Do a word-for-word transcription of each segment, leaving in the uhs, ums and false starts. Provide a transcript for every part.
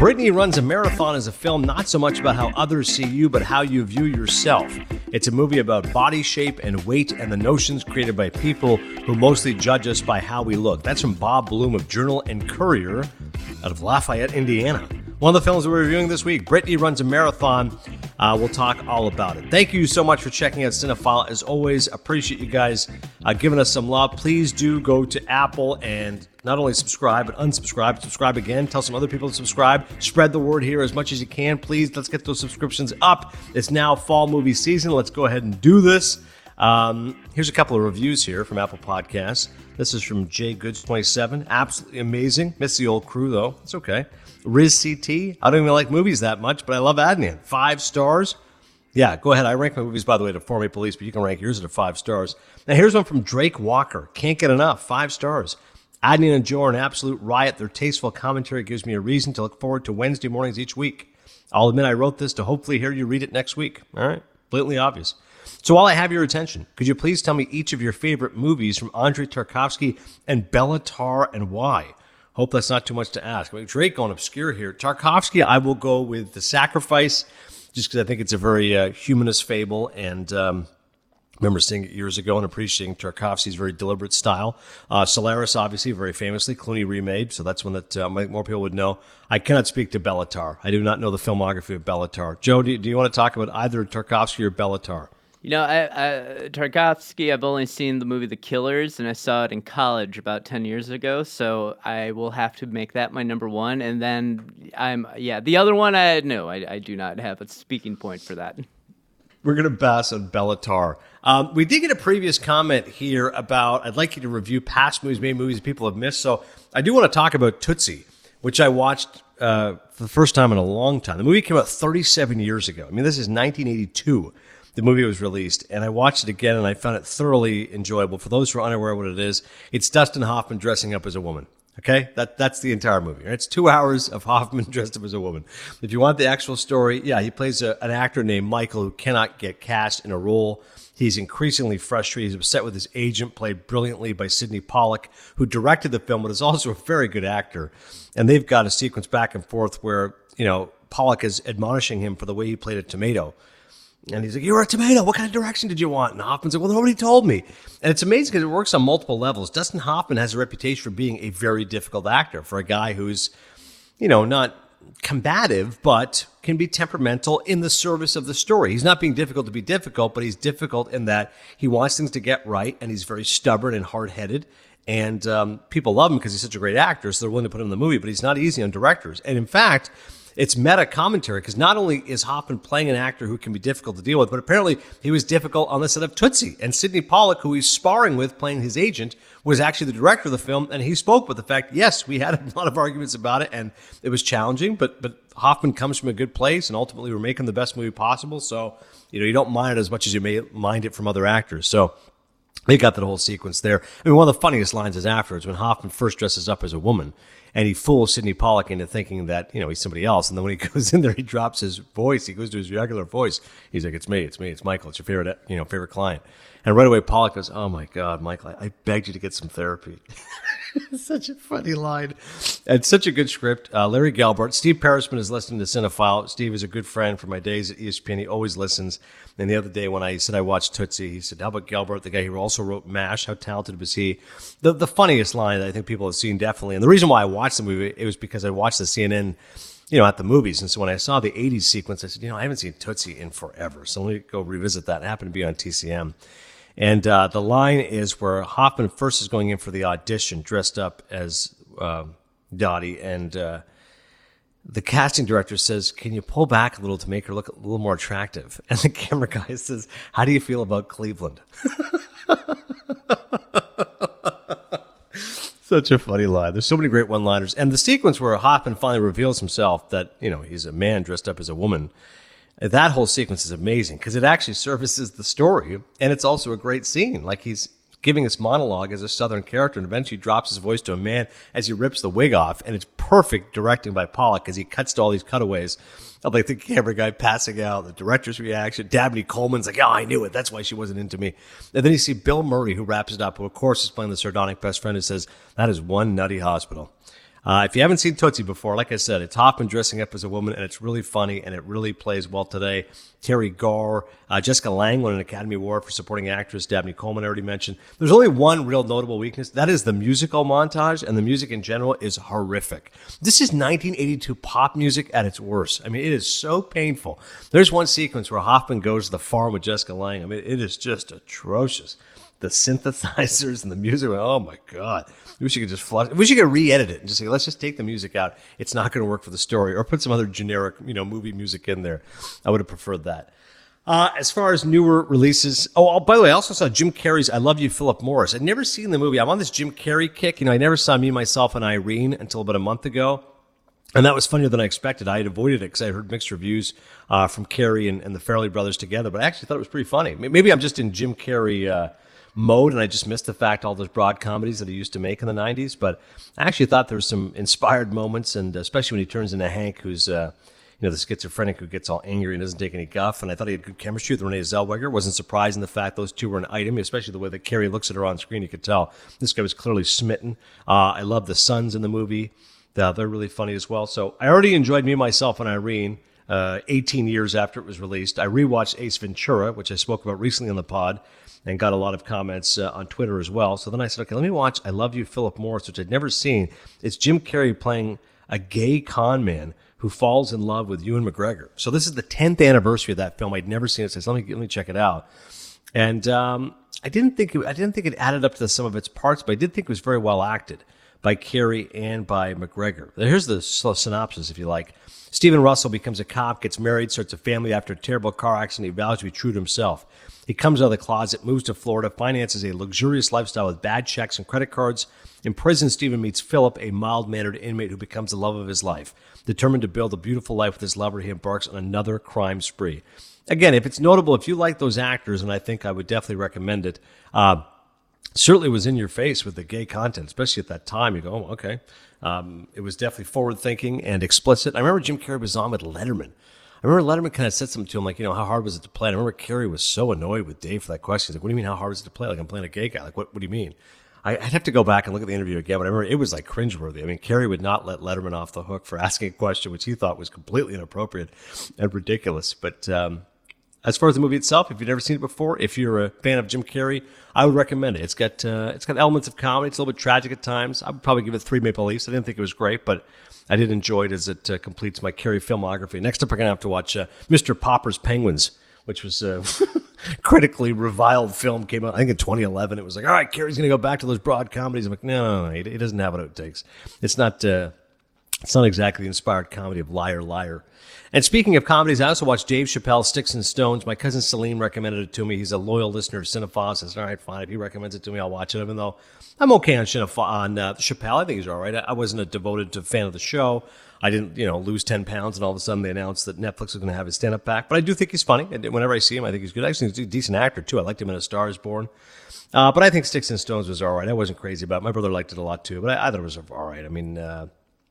Brittany Runs a Marathon is a film not so much about how others see you, but how you view yourself. It's a movie about body shape and weight and the notions created by people who mostly judge us by how we look. That's from Bob Bloom of Journal and Courier out of Lafayette, Indiana. One of the films we're reviewing this week, Brittany Runs a Marathon. Uh, we'll talk all about it. Thank you so much for checking out Cinephile. As always, appreciate you guys uh, giving us some love. Please do go to Apple and not only subscribe, but unsubscribe. Subscribe again. Tell some other people to subscribe. Spread the word here as much as you can. Please, let's get those subscriptions up. It's now fall movie season. Let's go ahead and do this. Um, here's a couple of reviews here from Apple Podcasts. This is from J Goods twenty-seven. Absolutely amazing. Miss the old crew, though. It's okay. Riz C T. I don't even like movies that much, but I love Adnan. Five stars. Yeah, go ahead. I rank my movies, by the way, to Form A Police, but you can rank yours at five stars. Now, here's one from Drake Walker. Can't get enough. Five stars. Adnan and Joe are an absolute riot. Their tasteful commentary gives me a reason to look forward to Wednesday mornings each week. I'll admit I wrote this to hopefully hear you read it next week. All right? Blatantly obvious. So while I have your attention, could you please tell me each of your favorite movies from Andrei Tarkovsky and Béla Tarr and why? Hope that's not too much to ask. I mean, Drake going obscure here. Tarkovsky, I will go with The Sacrifice, just because I think it's a very uh, humanist fable, and um, I remember seeing it years ago and appreciating Tarkovsky's very deliberate style. Uh, Solaris, obviously, very famously, Clooney remade, so that's one that uh, more people would know. I cannot speak to Béla Tarr. I do not know the filmography of Béla Tarr. Joe, do you, do you want to talk about either Tarkovsky or Béla Tarr? You know, I, I, Tarkovsky, I've only seen the movie The Killers, and I saw it in college about ten years ago, so I will have to make that my number one. And then, I'm yeah, the other one, I no, I, I do not have a speaking point for that. We're going to bass on Béla Tarr. Um, we did get a previous comment here about, I'd like you to review past movies, maybe movies people have missed. So I do want to talk about Tootsie, which I watched uh, for the first time in a long time. The movie came out thirty-seven years ago. I mean, this is nineteen eighty-two. The movie was released, and I watched it again, and I found it thoroughly enjoyable. For those who are unaware of what it is, it's Dustin Hoffman dressing up as a woman. Okay? That That's the entire movie. Right? It's two hours of Hoffman dressed up as a woman. If you want the actual story, yeah, he plays a, an actor named Michael who cannot get cast in a role. He's increasingly frustrated. He's upset with his agent, played brilliantly by Sidney Pollack, who directed the film, but is also a very good actor. And they've got a sequence back and forth where, you know, Pollack is admonishing him for the way he played a tomato. And he's like, "You're a tomato. What kind of direction did you want?" And Hoffman's like, "Well, nobody told me." And it's amazing because it works on multiple levels. Dustin Hoffman has a reputation for being a very difficult actor, for a guy who's, you know, not combative, but can be temperamental in the service of the story. He's not being difficult to be difficult, but he's difficult in that he wants things to get right, and he's very stubborn and hard-headed. And um, people love him because he's such a great actor, so they're willing to put him in the movie, but he's not easy on directors. And in fact, it's meta commentary because not only is Hoffman playing an actor who can be difficult to deal with, but apparently he was difficult on the set of Tootsie. And Sidney Pollack, who he's sparring with, playing his agent, was actually the director of the film, and he spoke with the fact, yes, we had a lot of arguments about it, and it was challenging, but but Hoffman comes from a good place, and ultimately we're making the best movie possible, so you know you don't mind it as much as you may mind it from other actors. So they got that whole sequence there. I mean, one of the funniest lines is afterwards when Hoffman first dresses up as a woman, and he fools Sidney Pollack into thinking that, you know, he's somebody else. And then when he goes in there, he drops his voice. He goes to his regular voice. He's like, "It's me, it's me, it's Michael. It's your favorite, you know, favorite client." And right away, Pollack goes, "Oh my God, Michael, I, I begged you to get some therapy." It's such a funny line. It's such a good script. Uh, Larry Gelbart. Steve Perisman is listening to Cinephile. Steve is a good friend from my days at E S P N. He always listens. And the other day when I said I watched Tootsie, he said, "How about Gelbart, the guy who also wrote MASH? How talented was he?" The the funniest line that I think people have seen, definitely. And the reason why I watched the movie, it was because I watched the C N N, you know, at the movies. And so when I saw the eighties sequence, I said, you know, I haven't seen Tootsie in forever. So let me go revisit that. It happened to be on T C M. And uh, the line is where Hoffman first is going in for the audition dressed up as uh, Dottie, and uh, the casting director says, "Can you pull back a little to make her look a little more attractive?" And the camera guy says, "How do you feel about Cleveland?" Such a funny line. There's so many great one-liners. And the sequence where Hoffman finally reveals himself that, you know, he's a man dressed up as a woman, that whole sequence is amazing because it actually services the story, and it's also a great scene. Like, he's giving this monologue as a Southern character, and eventually drops his voice to a man as he rips the wig off, and it's perfect directing by Pollack as he cuts to all these cutaways of like the camera guy passing out, the director's reaction. Dabney Coleman's like, "Oh, I knew it. That's why she wasn't into me." And then you see Bill Murray, who wraps it up, who of course is playing the sardonic best friend, who says, "That is one nutty hospital." Uh, if you haven't seen Tootsie before, like I said, it's Hoffman dressing up as a woman, and it's really funny, and it really plays well today. Terry Garr, uh, Jessica Lange won an Academy Award for supporting actress. Dabney Coleman I already mentioned. There's only one real notable weakness. That is the musical montage, and the music in general is horrific. This is nineteen eighty-two pop music at its worst. I mean, it is so painful. There's one sequence where Hoffman goes to the farm with Jessica Lange. I mean, it is just atrocious. The synthesizers and the music, oh my God. We wish you could just flush. We wish you could re-edit it and just say, let's just take the music out. It's not going to work for the story, or put some other generic, you know, movie music in there. I would have preferred that. Uh, as far as newer releases, oh, oh, by the way, I also saw Jim Carrey's I Love You, Philip Morris. I'd never seen the movie. I'm on this Jim Carrey kick. You know, I never saw Me, Myself, and Irene until about a month ago. And that was funnier than I expected. I had avoided it because I heard mixed reviews uh, from Carrey and, and the Farrelly brothers together, but I actually thought it was pretty funny. Maybe I'm just in Jim Carrey uh, mode, and I just missed the fact all those broad comedies that he used to make in the nineties. But I actually thought there were some inspired moments, and especially when he turns into Hank, who's uh, you know the schizophrenic who gets all angry and doesn't take any guff. And I thought he had good chemistry with Renee Zellweger. Wasn't surprised in the fact those two were an item, especially the way that Carrey looks at her on screen. You could tell this guy was clearly smitten. Uh, I love the sons in the movie. Uh, they're really funny as well. So I already enjoyed Me, Myself, and Irene uh, eighteen years after it was released. I rewatched Ace Ventura, which I spoke about recently on the pod, and got a lot of comments uh, on Twitter as well. So then I said, okay, let me watch I Love You, Philip Morris, which I'd never seen. It's Jim Carrey playing a gay con man who falls in love with Ewan McGregor. So this is the tenth anniversary of that film. I'd never seen it, so I said, let me, let me check it out. And um, I didn't think it, I didn't think it added up to the sum of its parts, but I did think it was very well acted by Carrey and by McGregor. Here's the synopsis, if you like. Stephen Russell becomes a cop, gets married, starts a family after a terrible car accident. He vows to be true to himself. He comes out of the closet, moves to Florida, finances a luxurious lifestyle with bad checks and credit cards. In prison, Stephen meets Philip, a mild-mannered inmate who becomes the love of his life. Determined to build a beautiful life with his lover, he embarks on another crime spree. Again, if it's notable, if you like those actors, and I think I would definitely recommend it, uh, certainly was in your face with the gay content, especially at that time. You go, oh, okay. Um, it was definitely forward-thinking and explicit. I remember Jim Carrey was on with Letterman. I remember Letterman kind of said something to him like, you know, how hard was it to play? And I remember Carrey was so annoyed with Dave for that question. He's like, what do you mean, how hard was it to play? Like, I'm playing a gay guy. Like, what, what do you mean? I, I'd have to go back and look at the interview again, but I remember it was like cringeworthy. I mean, Carrey would not let Letterman off the hook for asking a question which he thought was completely inappropriate and ridiculous. But um, as far as the movie itself, if you've never seen it before, if you're a fan of Jim Carrey, I would recommend it. It's got uh, it's got elements of comedy. It's a little bit tragic at times. I would probably give it three Maple Leafs. I didn't think it was great, but I did enjoy it as it uh, completes my Carrey filmography. Next up, we're going to have to watch uh, Mister Popper's Penguins, which was a critically reviled film. Came out, I think, in twenty eleven. It was like, all right, Carrey's going to go back to those broad comedies. I'm like, no, no, no, he, he doesn't have what it takes. It's not, uh, it's not exactly the inspired comedy of Liar, Liar. And speaking of comedies, I also watched Dave Chappelle's Sticks and Stones. My cousin Salim recommended it to me. He's a loyal listener of Cinephiles. I said, all right, fine. If he recommends it to me, I'll watch it, even though I'm okay on, Cineph- on uh, Chappelle. I think he's all right. I, I wasn't a devoted to fan of the show. I didn't, you know, lose ten pounds, and all of a sudden they announced that Netflix was going to have his stand-up back. But I do think he's funny. And whenever I see him, I think he's good. Actually, he's a decent actor, too. I liked him in A Star is Born. Uh, but I think Sticks and Stones was all right. I wasn't crazy about it. My brother liked it a lot, too. But I, I thought it was all right. I mean, uh,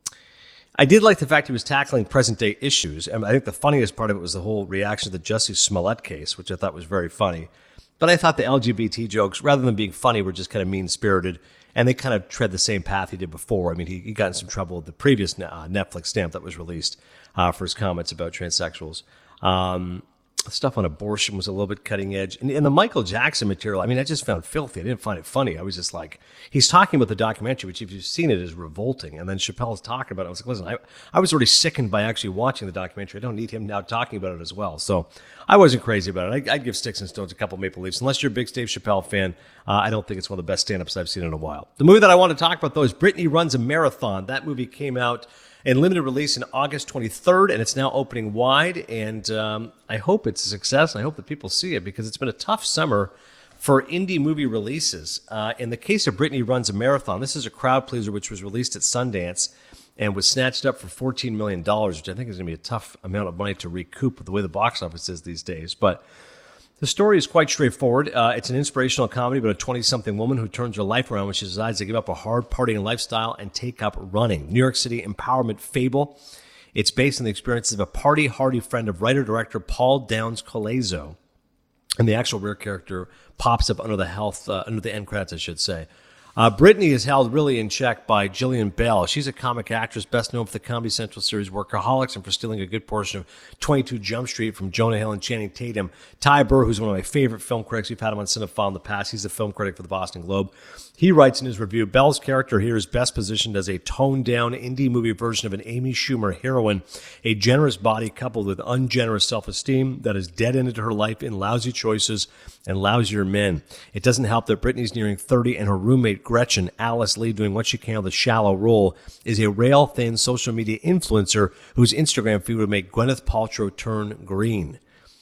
I did like the fact he was tackling present-day issues. And I think the funniest part of it was the whole reaction to the Jussie Smollett case, which I thought was very funny. But I thought the L G B T jokes, rather than being funny, were just kind of mean-spirited. And they kind of tread the same path he did before. I mean, he, he got in some trouble with the previous uh, Netflix stamp that was released uh, for his comments about transsexuals. Um, stuff on abortion was a little bit cutting edge. And, and the Michael Jackson material, I mean, I just found filthy. I didn't find it funny. I was just like, he's talking about the documentary, which if you've seen it is revolting. And then Chappelle's talking about it. I was like, listen, I, I was already sickened by actually watching the documentary. I don't need him now talking about it as well. So I wasn't crazy about it. I, I'd give Sticks and Stones a couple Maple Leafs. Unless you're a big Dave Chappelle fan, uh, I don't think it's one of the best stand-ups I've seen in a while. The movie that I want to talk about, though, is Brittany Runs a Marathon. That movie came out in limited release in August twenty-third, and it's now opening wide. And um, I hope it's a success. I hope that people see it because it's been a tough summer for indie movie releases. Uh, in the case of Brittany Runs a Marathon, this is a crowd pleaser which was released at Sundance and was snatched up for fourteen million dollars, which I think is going to be a tough amount of money to recoup with the way the box office is these days. But the story is quite straightforward. Uh, it's an inspirational comedy about a twenty-something woman who turns her life around when she decides to give up a hard partying lifestyle and take up running. New York City empowerment fable. It's based on the experiences of a party-hardy friend of writer-director Paul Downs Colezo. And the actual rear character pops up under the health, uh, under the end credits, I should say. Uh, Brittany is held really in check by Jillian Bell. She's a comic actress best known for the Comedy Central series Workaholics and for stealing a good portion of twenty-two Jump Street from Jonah Hill and Channing Tatum. Ty Burr, who's one of my favorite film critics, we've had him on Cinephile in the past. He's the film critic for the Boston Globe. He writes in his review, Bell's character here is best positioned as a toned-down indie movie version of an Amy Schumer heroine, a generous body coupled with ungenerous self-esteem that is dead-ended her life in lousy choices and lousier men. It doesn't help that Brittany's nearing thirty and her roommate Gretchen, Alice Lee, doing what she can with a shallow role, is a rail-thin social media influencer whose Instagram feed would make Gwyneth Paltrow turn green.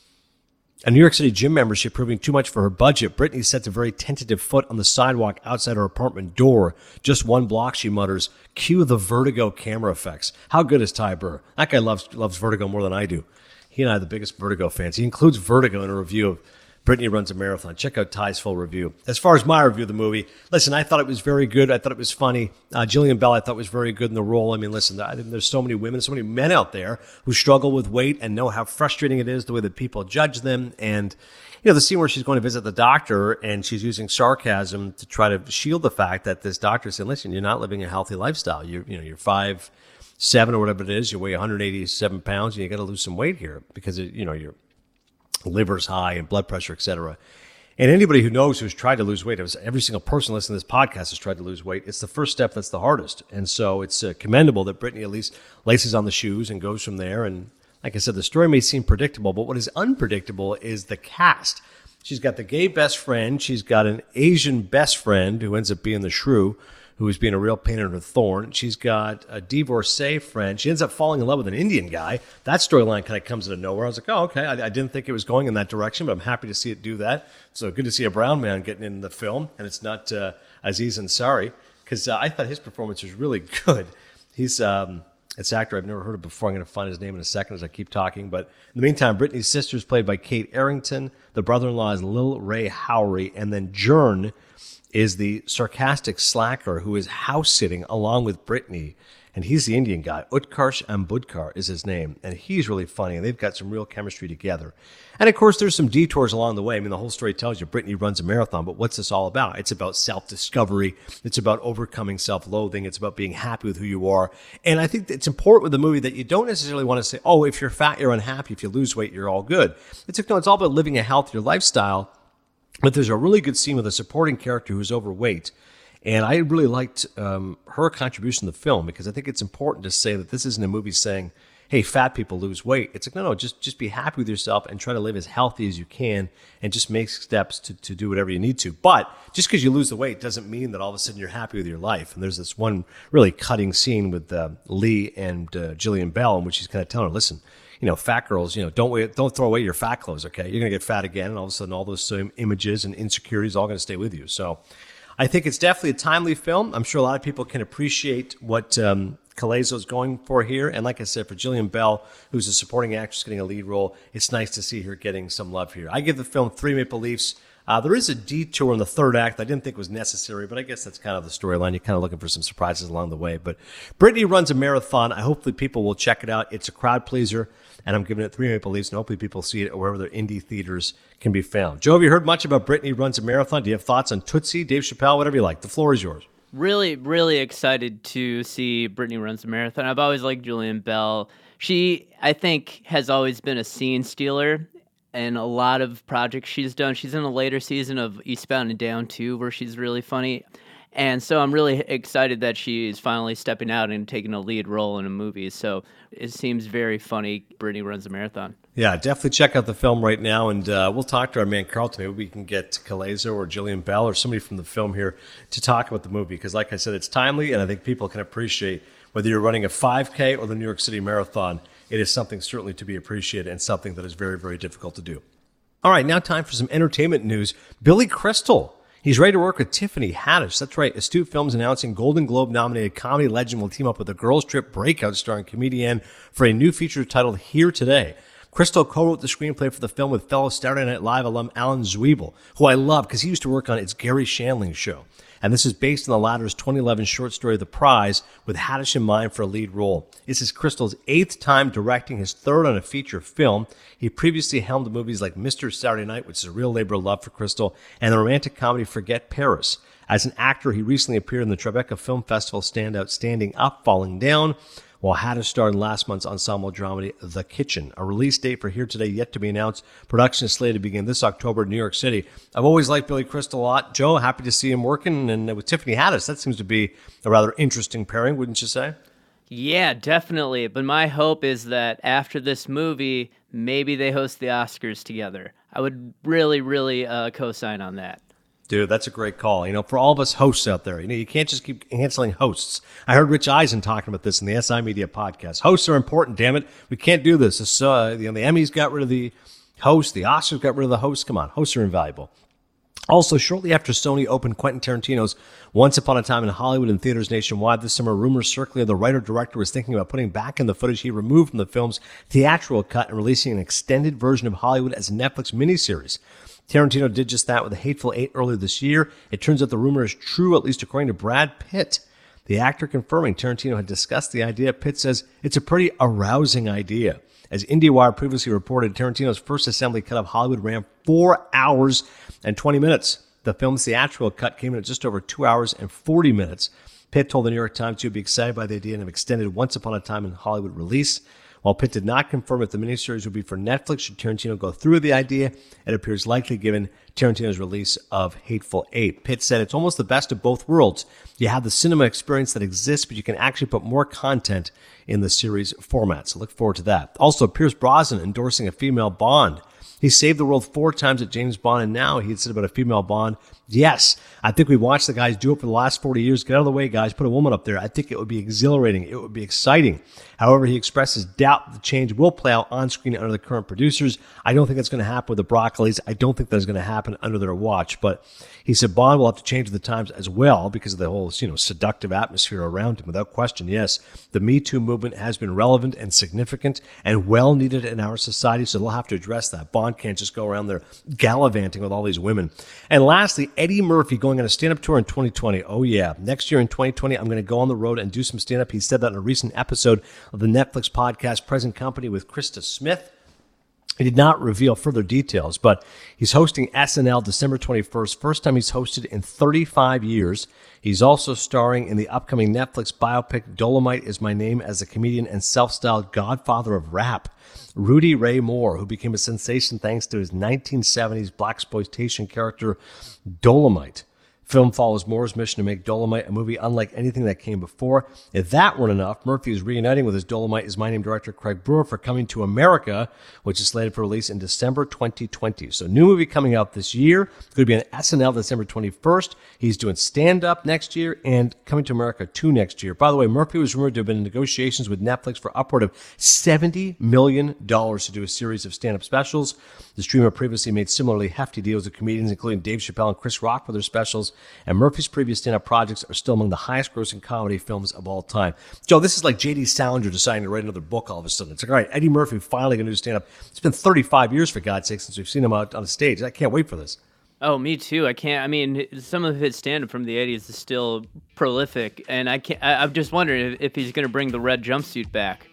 A New York City gym membership proving too much for her budget, Brittany sets a very tentative foot on the sidewalk outside her apartment door. Just one block, she mutters, cue the Vertigo camera effects. How good is Ty Burr? That guy loves loves Vertigo more than I do. He and I are the biggest Vertigo fans. He includes Vertigo in a review of Brittany Runs a Marathon. Check out Ty's full review. As far as my review of the movie, listen, I thought it was very good. I thought it was funny. Uh, Jillian Bell, I thought was very good in the role. I mean, listen, I, there's so many women, so many men out there who struggle with weight and know how frustrating it is the way that people judge them. And, you know, the scene where she's going to visit the doctor and she's using sarcasm to try to shield the fact that this doctor said, listen, you're not living a healthy lifestyle. You're, you know, you're five, seven or whatever it is. You weigh one hundred eighty-seven pounds and you got to lose some weight here because, it, you know, you're liver's high and blood pressure, et cetera. And anybody who knows who's tried to lose weight, it was every single person listening to this podcast has tried to lose weight. It's the first step that's the hardest. And so it's uh, commendable that Brittany at least laces on the shoes and goes from there. And like I said, the story may seem predictable, but what is unpredictable is the cast. She's got the gay best friend. She's got an Asian best friend who ends up being the shrew, who is being a real pain in her thorn. She's got a divorcee friend. She ends up falling in love with an Indian guy. That storyline kind of comes out of nowhere. I was like, oh, okay. I, I didn't think it was going in that direction, but I'm happy to see it do that. So good to see a brown man getting in the film, and it's not uh, Aziz Ansari, because uh, I thought his performance was really good. He's um, it's an actor I've never heard of before. I'm going to find his name in a second as I keep talking. But in the meantime, Brittany's sister is played by Kate Arrington. The brother-in-law is Lil Ray Howery, and then Jern is the sarcastic slacker who is house-sitting along with Brittany. And he's the Indian guy. Utkarsh Ambudkar is his name. And he's really funny. And they've got some real chemistry together. And, of course, there's some detours along the way. I mean, the whole story tells you Brittany runs a marathon. But what's this all about? It's about self-discovery. It's about overcoming self-loathing. It's about being happy with who you are. And I think it's important with the movie that you don't necessarily want to say, oh, if you're fat, you're unhappy. If you lose weight, you're all good. It's, no, it's all about living a healthier lifestyle. But there's a really good scene with a supporting character who's overweight. And I really liked um, her contribution to the film because I think it's important to say that this isn't a movie saying, hey, fat people lose weight. It's like, no, no, just, just be happy with yourself and try to live as healthy as you can and just make steps to, to do whatever you need to. But just because you lose the weight doesn't mean that all of a sudden you're happy with your life. And there's this one really cutting scene with uh, Lee and uh, Jillian Bell in which she's kind of telling her, listen, you know, fat girls, you know, don't wait, don't throw away your fat clothes, okay? You're going to get fat again, and all of a sudden all those same images and insecurities are all going to stay with you. So I think it's definitely a timely film. I'm sure a lot of people can appreciate what um, Colazo is going for here. And like I said, for Jillian Bell, who's a supporting actress getting a lead role, it's nice to see her getting some love here. I give the film three Maple Leafs. Uh, there is a detour in the third act I didn't think was necessary, but I guess that's kind of the storyline. You're kind of looking for some surprises along the way. But Brittany Runs a Marathon. I hopefully people will check it out. It's a crowd pleaser, and I'm giving it three Maple Leafs, and hopefully people see it wherever their indie theaters can be found. Joe, have you heard much about Brittany Runs a Marathon? Do you have thoughts on Tootsie, Dave Chappelle, whatever you like? The floor is yours. Really, really excited to see Brittany Runs a Marathon. I've always liked Jillian Bell. She, I think, has always been a scene stealer in a lot of projects she's done. She's in a later season of Eastbound and Down too, where she's really funny. And so I'm really excited that she's finally stepping out and taking a lead role in a movie. So it seems very funny, Brittany Runs a Marathon. Yeah, definitely check out the film right now, and uh, we'll talk to our man Carlton. Maybe we can get Colazo or Jillian Bell or somebody from the film here to talk about the movie, because like I said, it's timely, and I think people can appreciate whether you're running a five K or the New York City Marathon. It is something certainly to be appreciated and something that is very, very difficult to do. All right, now time for some entertainment news. Billy Crystal. He's ready to work with Tiffany Haddish. That's right. Astute Films announcing Golden Globe-nominated comedy legend will team up with a Girls Trip breakout starring comedian for a new feature titled Here Today. Crystal co-wrote the screenplay for the film with fellow Saturday Night Live alum Alan Zweibel, who I love because he used to work on It's Gary Shandling's Show. And this is based on the latter's twenty eleven short story The Prize, with Haddish in mind for a lead role. This is Crystal's eighth time directing, his third on a feature film. He previously helmed movies like Mister Saturday Night, which is a real labor of love for Crystal, and the romantic comedy Forget Paris. As an actor, he recently appeared in the Tribeca Film Festival standout Standing Up, Falling Down, while Haddish starred in last month's ensemble dramedy The Kitchen. A release date for Here Today yet to be announced. Production is slated to begin this October in New York City. I've always liked Billy Crystal a lot. Joe, happy to see him working, and with Tiffany Haddish, that seems to be a rather interesting pairing, wouldn't you say? Yeah, definitely. But my hope is that after this movie, maybe they host the Oscars together. I would really, really uh, co-sign on that. Dude, that's a great call. You know, for all of us hosts out there, you know, you can't just keep canceling hosts. I heard Rich Eisen talking about this in the S I Media podcast. Hosts are important, damn it. We can't do this. This uh, you know, the Emmys got rid of the host. The Oscars got rid of the host. Come on, hosts are invaluable. Also, shortly after Sony opened Quentin Tarantino's Once Upon a Time in Hollywood in theaters nationwide this summer, rumors circulated the writer-director was thinking about putting back in the footage he removed from the film's theatrical cut and releasing an extended version of Hollywood as a Netflix miniseries. Tarantino did just that with The Hateful Eight earlier this year. It turns out the rumor is true, at least according to Brad Pitt. The actor confirming Tarantino had discussed the idea. Pitt says it's a pretty arousing idea. As IndieWire previously reported, Tarantino's first assembly cut of Hollywood ran four hours and twenty minutes. The film's theatrical cut came in at just over two hours and forty minutes. Pitt told the New York Times he would be excited by the idea of an extended Once Upon a Time in Hollywood release. While Pitt did not confirm if the miniseries would be for Netflix should Tarantino go through with the idea, it appears likely given Tarantino's release of Hateful Eight. Pitt said it's almost the best of both worlds. You have the cinema experience that exists, but you can actually put more content in the series format. So look forward to that. Also, Pierce Brosnan endorsing a female Bond. He saved the world four times at James Bond, and now he'd said about a female Bond. Yes, I think we've watched the guys do it for the last forty years. Get out of the way, guys. Put a woman up there. I think it would be exhilarating. It would be exciting. However, he expresses doubt that the change will play out on screen under the current producers. I don't think that's going to happen with the Broccolis. I don't think that's going to happen under their watch. But he said Bond will have to change with the times as well because of the whole, you know, seductive atmosphere around him. Without question, yes, the Me Too movement has been relevant and significant and well needed in our society. So they'll have to address that. Bond can't just go around there gallivanting with all these women. And lastly, Eddie Murphy going on a stand-up tour in twenty twenty. Oh, yeah. Next year in twenty twenty, I'm going to go on the road and do some stand-up. He said that in a recent episode of the Netflix podcast Present Company with Krista Smith. He did not reveal further details, but he's hosting S N L December twenty-first, first time he's hosted in thirty-five years. He's also starring in the upcoming Netflix biopic Dolomite Is My Name as a comedian and self-styled godfather of rap. Rudy Ray Moore, who became a sensation thanks to his nineteen seventies blaxploitation character Dolomite. Film follows Moore's mission to make Dolomite a movie unlike anything that came before. If that weren't enough, Murphy is reuniting with his Dolomite Is My Name director Craig Brewer for Coming to America, which is slated for release in December twenty twenty. So new movie coming out this year. It's going to be on S N L December twenty-first. He's doing stand-up next year and Coming to America two next year. By the way, Murphy was rumored to have been in negotiations with Netflix for upward of seventy million dollars to do a series of stand-up specials. The streamer previously made similarly hefty deals with comedians, including Dave Chappelle and Chris Rock for their specials. And Murphy's previous stand-up projects are still among the highest-grossing comedy films of all time. Joe, this is like J D Salinger deciding to write another book all of a sudden. It's like, all right, Eddie Murphy finally going to do stand-up. It's been thirty-five years, for God's sake, since we've seen him out on the stage. I can't wait for this. Oh, me too. I can't. I mean, some of his stand-up from the eighties is still prolific, and I can't. I, I'm just wondering if, if he's going to bring the red jumpsuit back.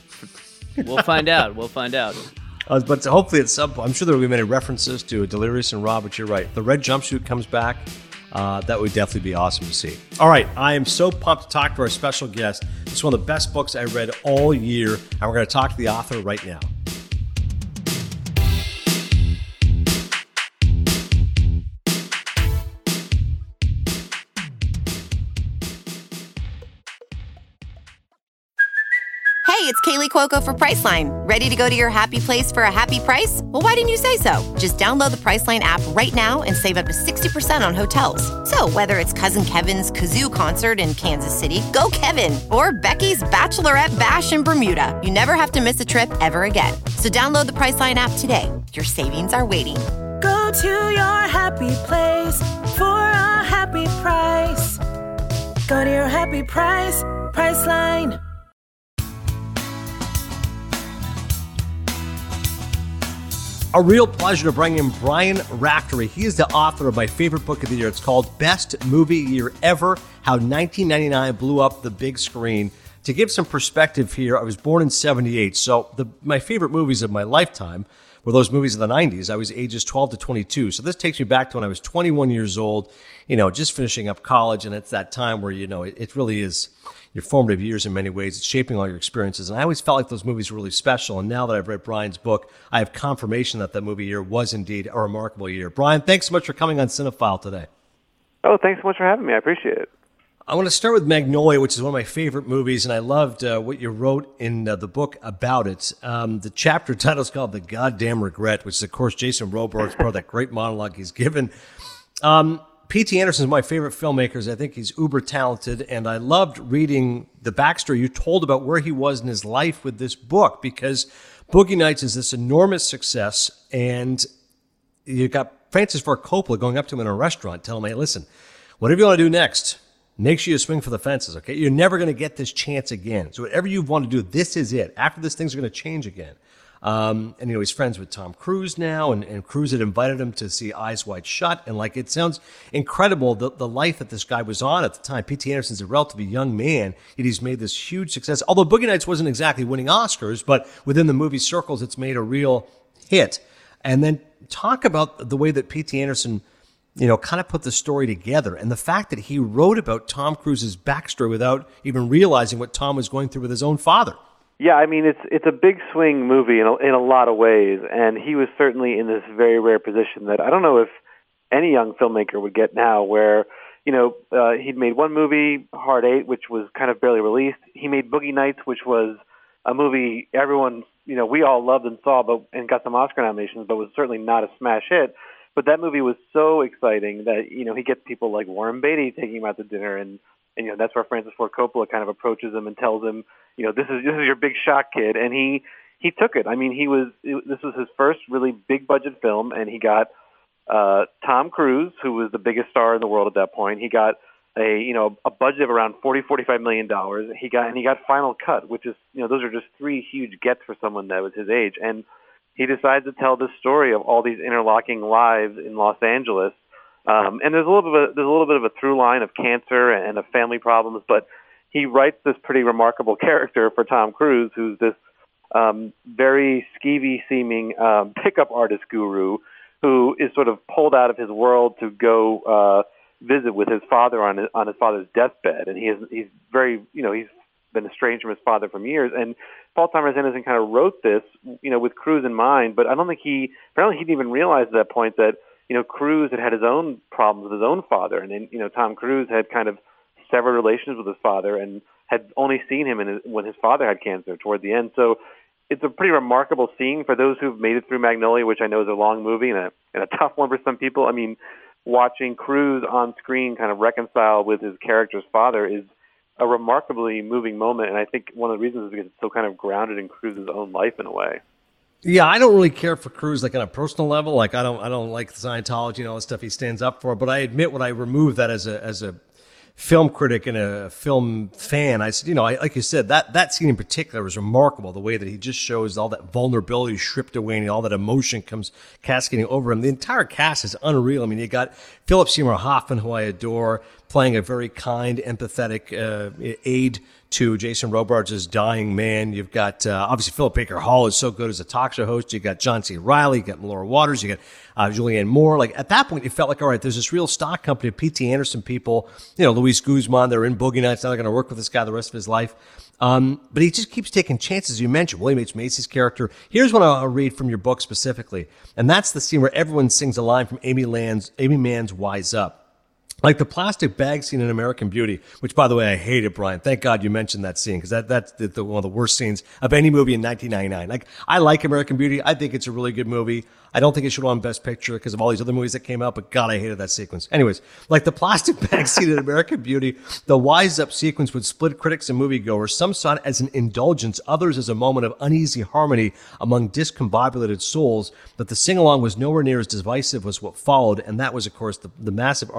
We'll find out. We'll find out. Uh, but hopefully at some point, I'm sure there will be many references to Delirious and Rob, but you're right. The red jumpsuit comes back. Uh, that would definitely be awesome to see. All right, I am so pumped to talk to our special guest. It's one of the best books I read all year, and we're going to talk to the author right now. Hey, it's Kaylee Cuoco for Priceline. Ready to go to your happy place for a happy price? Well, why didn't you say so? Just download the Priceline app right now and save up to sixty percent on hotels. So whether it's Cousin Kevin's Kazoo Concert in Kansas City, go Kevin, or Becky's Bachelorette Bash in Bermuda, you never have to miss a trip ever again. So download the Priceline app today. Your savings are waiting. Go to your happy place for a happy price. Go to your happy price, Priceline. A real pleasure to bring in Brian Raftery. He is the author of my favorite book of the year. It's called Best Movie Year Ever, How nineteen ninety-nine Blew Up the Big Screen. To give some perspective here, I was born in seventy-eight, so the, my favorite movies of my lifetime were those movies of the nineties. I was ages twelve to twenty-two, so this takes me back to when I was twenty-one years old, you know, just finishing up college, and it's that time where, you know, it, it really is your formative years in many ways. It's shaping all your experiences, and I always felt like those movies were really special, and now that I've read Brian's book, I have confirmation that that movie year was indeed a remarkable year. Brian, thanks so much for coming on Cinephile today. Oh, thanks so much for having me. I appreciate it. I want to start with Magnolia, which is one of my favorite movies, and I loved uh, what you wrote in uh, the book about it. Um, the chapter title is called The Goddamn Regret, which is, of course, Jason Robards, part of that great monologue he's given. Um, P T Anderson is my favorite filmmaker. I think he's uber talented, and I loved reading the backstory you told about where he was in his life with this book, because Boogie Nights is this enormous success, and you got Francis Ford Coppola going up to him in a restaurant telling him, hey, listen, whatever you want to do next, make sure you swing for the fences, okay? You're never going to get this chance again. So whatever you want to do, this is it. After this, things are going to change again. Um, and, you know, he's friends with Tom Cruise now, and, and Cruise had invited him to see Eyes Wide Shut. And, like, it sounds incredible, the, the life that this guy was on at the time. P T Anderson's a relatively young man, yet he's made this huge success. Although Boogie Nights wasn't exactly winning Oscars, but within the movie circles, it's made a real hit. And then talk about the way that P T Anderson, you know, kind of put the story together, and the fact that he wrote about Tom Cruise's backstory without even realizing what Tom was going through with his own father. Yeah, I mean, it's it's a big swing movie in a, in a lot of ways, and he was certainly in this very rare position that I don't know if any young filmmaker would get now, where, you know, uh, he'd made one movie, Hard Eight, which was kind of barely released. He made Boogie Nights, which was a movie everyone, you know, we all loved and saw, but and got some Oscar nominations, but was certainly not a smash hit. But that movie was so exciting that, you know, he gets people like Warren Beatty taking him out to dinner, and, and you know, that's where Francis Ford Coppola kind of approaches him and tells him, you know, this is this is your big shot, kid. And he he took it. I mean, he was it, this was his first really big budget film, and he got uh, Tom Cruise, who was the biggest star in the world at that point. He got a you know a budget of around forty, forty-five million dollars. He got and he got Final Cut, which is, you know, those are just three huge gets for someone that was his age. And he decides to tell this story of all these interlocking lives in Los Angeles. Um, and there's a little bit of a, there's a little bit of a through line of cancer and of family problems, but he writes this pretty remarkable character for Tom Cruise, who's this um, very skeevy-seeming um, pickup artist guru who is sort of pulled out of his world to go uh, visit with his father on his, on his father's deathbed, and he is he's very you know he's been estranged from his father for years. And Paul Thomas Anderson kind of wrote this, you know, with Cruise in mind, but I don't think he apparently he didn't even realize at that point that, you know, Cruise had had his own problems with his own father, and then, you know, Tom Cruise had kind of severed relations with his father and had only seen him in his, when his father had cancer toward the end. So it's a pretty remarkable scene for those who've made it through Magnolia, which I know is a long movie and a, and a tough one for some people. I mean, watching Cruise on screen kind of reconcile with his character's father is a remarkably moving moment, and I think one of the reasons is because it's so kind of grounded in Cruise's own life in a way. Yeah, I don't really care for Cruise like on a personal level. Like I don't, I don't like Scientology and all the stuff he stands up for. But I admit, when I remove that as a as a film critic and a film fan, I said, you know, I, like you said, that that scene in particular was remarkable. The way that he just shows all that vulnerability stripped away and all that emotion comes cascading over him. The entire cast is unreal. I mean, you got Philip Seymour Hoffman, who I adore, playing a very kind, empathetic uh, aide to Jason Robards' dying man. You've got, uh, obviously, Philip Baker Hall is so good as a talk show host. You got John C. Reilly, you got Laura Waters, you got uh, Julianne Moore. Like, at that point, it felt like, all right, there's this real stock company of P T Anderson people, you know, Luis Guzman, they're in Boogie Nights, now they're going to work with this guy the rest of his life. Um, but he just keeps taking chances. You mentioned William H. Macy's character. Here's one I'll read from your book specifically, and that's the scene where everyone sings a line from Amy Land's, Amy Mann's Wise Up. Like the plastic bag scene in American Beauty, which, by the way, I hated, Brian. Thank God you mentioned that scene, because that, that's the, the, one of the worst scenes of any movie in nineteen ninety-nine. Like, I like American Beauty. I think it's a really good movie. I don't think it should have won Best Picture because of all these other movies that came out, but God, I hated that sequence. Anyways, like the plastic bag scene in American Beauty, the Wise Up sequence would split critics and moviegoers. Some saw it as an indulgence, others as a moment of uneasy harmony among discombobulated souls. But the sing-along was nowhere near as divisive as what followed, and that was, of course, the, the massive army of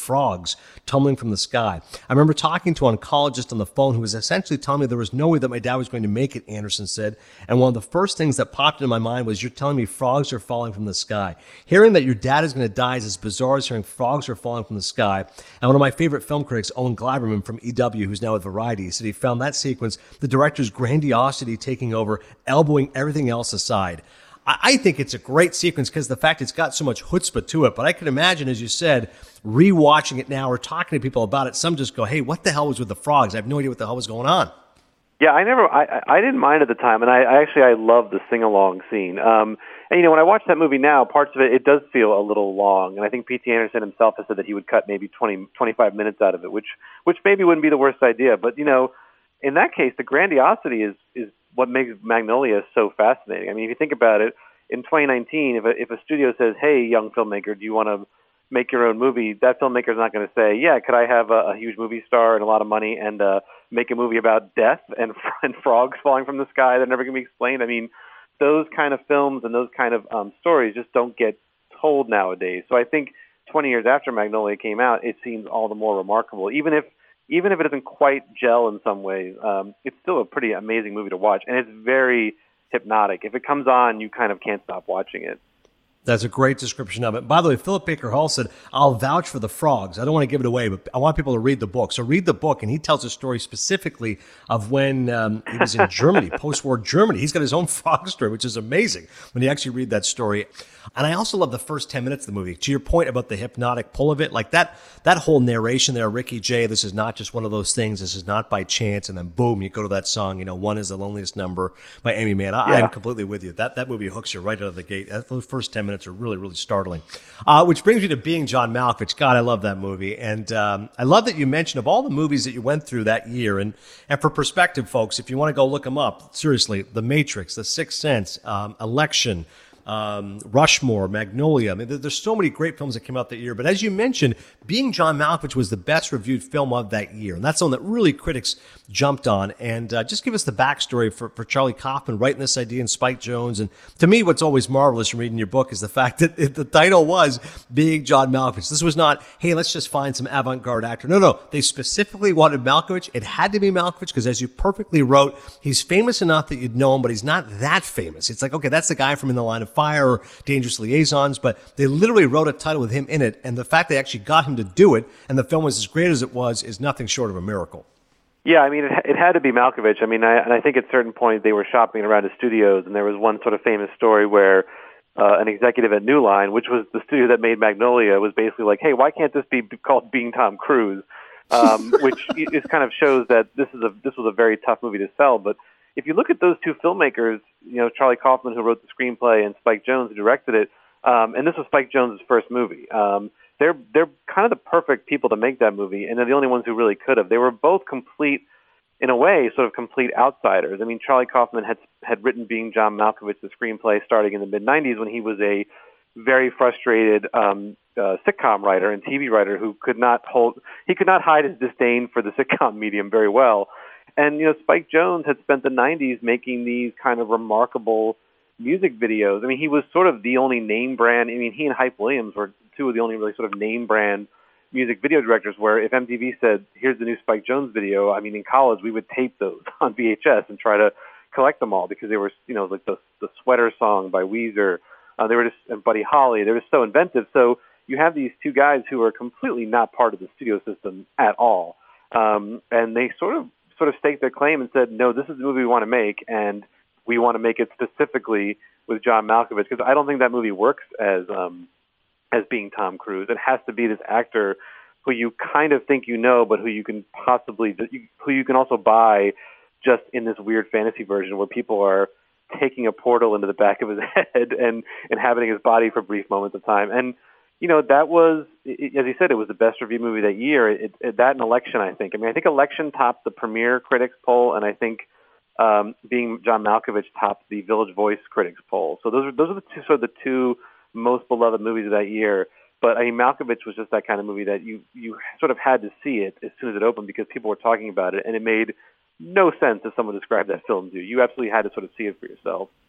frogs tumbling from the sky. I remember talking to an oncologist on the phone who was essentially telling me there was no way that my dad was going to make it, Anderson said. And one of the first things that popped into my mind was, you're telling me frogs are falling from the sky. Hearing that your dad is going to die is as bizarre as hearing frogs are falling from the sky. And one of my favorite film critics, Owen Gleiberman from E W, who's now at Variety, said he found that sequence, the director's grandiosity taking over, elbowing everything else aside. I think it's a great sequence because the fact it's got so much chutzpah to it. But I can imagine, as you said, rewatching it now or talking to people about it, some just go, hey, what the hell was with the frogs? I have no idea what the hell was going on. Yeah, I never, I, I didn't mind at the time, and I, I actually, I love the sing-along scene. Um, and, you know, when I watch that movie now, parts of it, it does feel a little long, and I think P T Anderson himself has said that he would cut maybe twenty, twenty-five minutes out of it, which, which maybe wouldn't be the worst idea. But, you know, in that case, the grandiosity is, is what makes Magnolia so fascinating. I mean, if you think about it, in twenty nineteen, if a, if a studio says, hey, young filmmaker, do you want to make your own movie, that filmmaker's not going to say, yeah, could I have a, a huge movie star and a lot of money and uh, make a movie about death and, and frogs falling from the sky that are never going to be explained? I mean, those kind of films and those kind of um, stories just don't get told nowadays. So I think twenty years after Magnolia came out, it seems all the more remarkable. Even if even if it doesn't quite gel in some ways, um, it's still a pretty amazing movie to watch, and it's very hypnotic. If it comes on, you kind of can't stop watching it. That's a great description of it. By the way, Philip Baker Hall said, I'll vouch for the frogs. I don't want to give it away, but I want people to read the book. So read the book, and he tells a story specifically of when um, he was in Germany, post-war Germany. He's got his own frog story, which is amazing when you actually read that story. And I also love the first ten minutes of the movie. To your point about the hypnotic pull of it, like that that whole narration there, Ricky Jay, this is not just one of those things. This is not by chance. And then boom, you go to that song, you know, One is the Loneliest Number by Amy Mann. I, yeah. I'm completely with you. That that movie hooks you right out of the gate. Those first ten minutes are really, really startling. Uh, which brings me to Being John Malkovich. God, I love that movie. And um, I love that you mentioned of all the movies that you went through that year. And, and for perspective, folks, if you want to go look them up, seriously, The Matrix, The Sixth Sense, um, Election, Um, Rushmore, Magnolia. I mean, there's so many great films that came out that year. But as you mentioned, Being John Malkovich was the best reviewed film of that year. And that's one that really critics jumped on. And uh, just give us the backstory for, for Charlie Kaufman writing this idea and Spike Jonze. And to me, what's always marvelous from reading your book is the fact that it, the title was Being John Malkovich. This was not, hey, let's just find some avant-garde actor. No, no. They specifically wanted Malkovich. It had to be Malkovich because, as you perfectly wrote, he's famous enough that you'd know him, but he's not that famous. It's like, okay, that's the guy from In the Line of Fire or Dangerous Liaisons, but they literally wrote a title with him in it, and the fact they actually got him to do it, and the film was as great as it was, is nothing short of a miracle. Yeah, I mean, it, it had to be Malkovich. I mean, I, and I think at certain points they were shopping around his studios, and there was one sort of famous story where uh, an executive at New Line, which was the studio that made Magnolia, was basically like, hey, why can't this be called Being Tom Cruise? Um, which is kind of shows that this is a this was a very tough movie to sell, but if you look at those two filmmakers, you know, Charlie Kaufman, who wrote the screenplay, and Spike Jonze, who directed it, um, and this was Spike Jonze's first movie, um, they're they're kind of the perfect people to make that movie, and they're the only ones who really could have. They were both complete, in a way, sort of complete outsiders. I mean, Charlie Kaufman had had written Being John Malkovich, the screenplay, starting in the mid nineties when he was a very frustrated um, uh, sitcom writer and T V writer who could not hold, he could not hide his disdain for the sitcom medium very well. And, you know, Spike Jonze had spent the nineties making these kind of remarkable music videos. I mean, he was sort of the only name brand. I mean, he and Hype Williams were two of the only really sort of name brand music video directors where if M T V said, here's the new Spike Jonze video, I mean, in college, we would tape those on V H S and try to collect them all because they were, you know, like the, the Sweater song by Weezer. Uh, they were just, and Buddy Holly, they were so inventive. So you have these two guys who are completely not part of the studio system at all. Um, and they sort of, sort of staked their claim and said, no, this is the movie we want to make, and we want to make it specifically with John Malkovich, because I don't think that movie works as um, as being Tom Cruise. It has to be this actor who you kind of think you know, but who you can possibly, who you can also buy just in this weird fantasy version where people are taking a portal into the back of his head and inhabiting his body for brief moments of time. And you know, that was, as you said, it was the best review movie that year. It, it, that and Election, I think. I mean, I think Election topped the Premiere Critics poll, and I think um, Being John Malkovich topped the Village Voice Critics poll. So those are those are the two, sort of the two most beloved movies of that year. But I mean, Malkovich was just that kind of movie that you you sort of had to see it as soon as it opened because people were talking about it, and it made no sense as someone described that film to you. You absolutely had to sort of see it for yourself.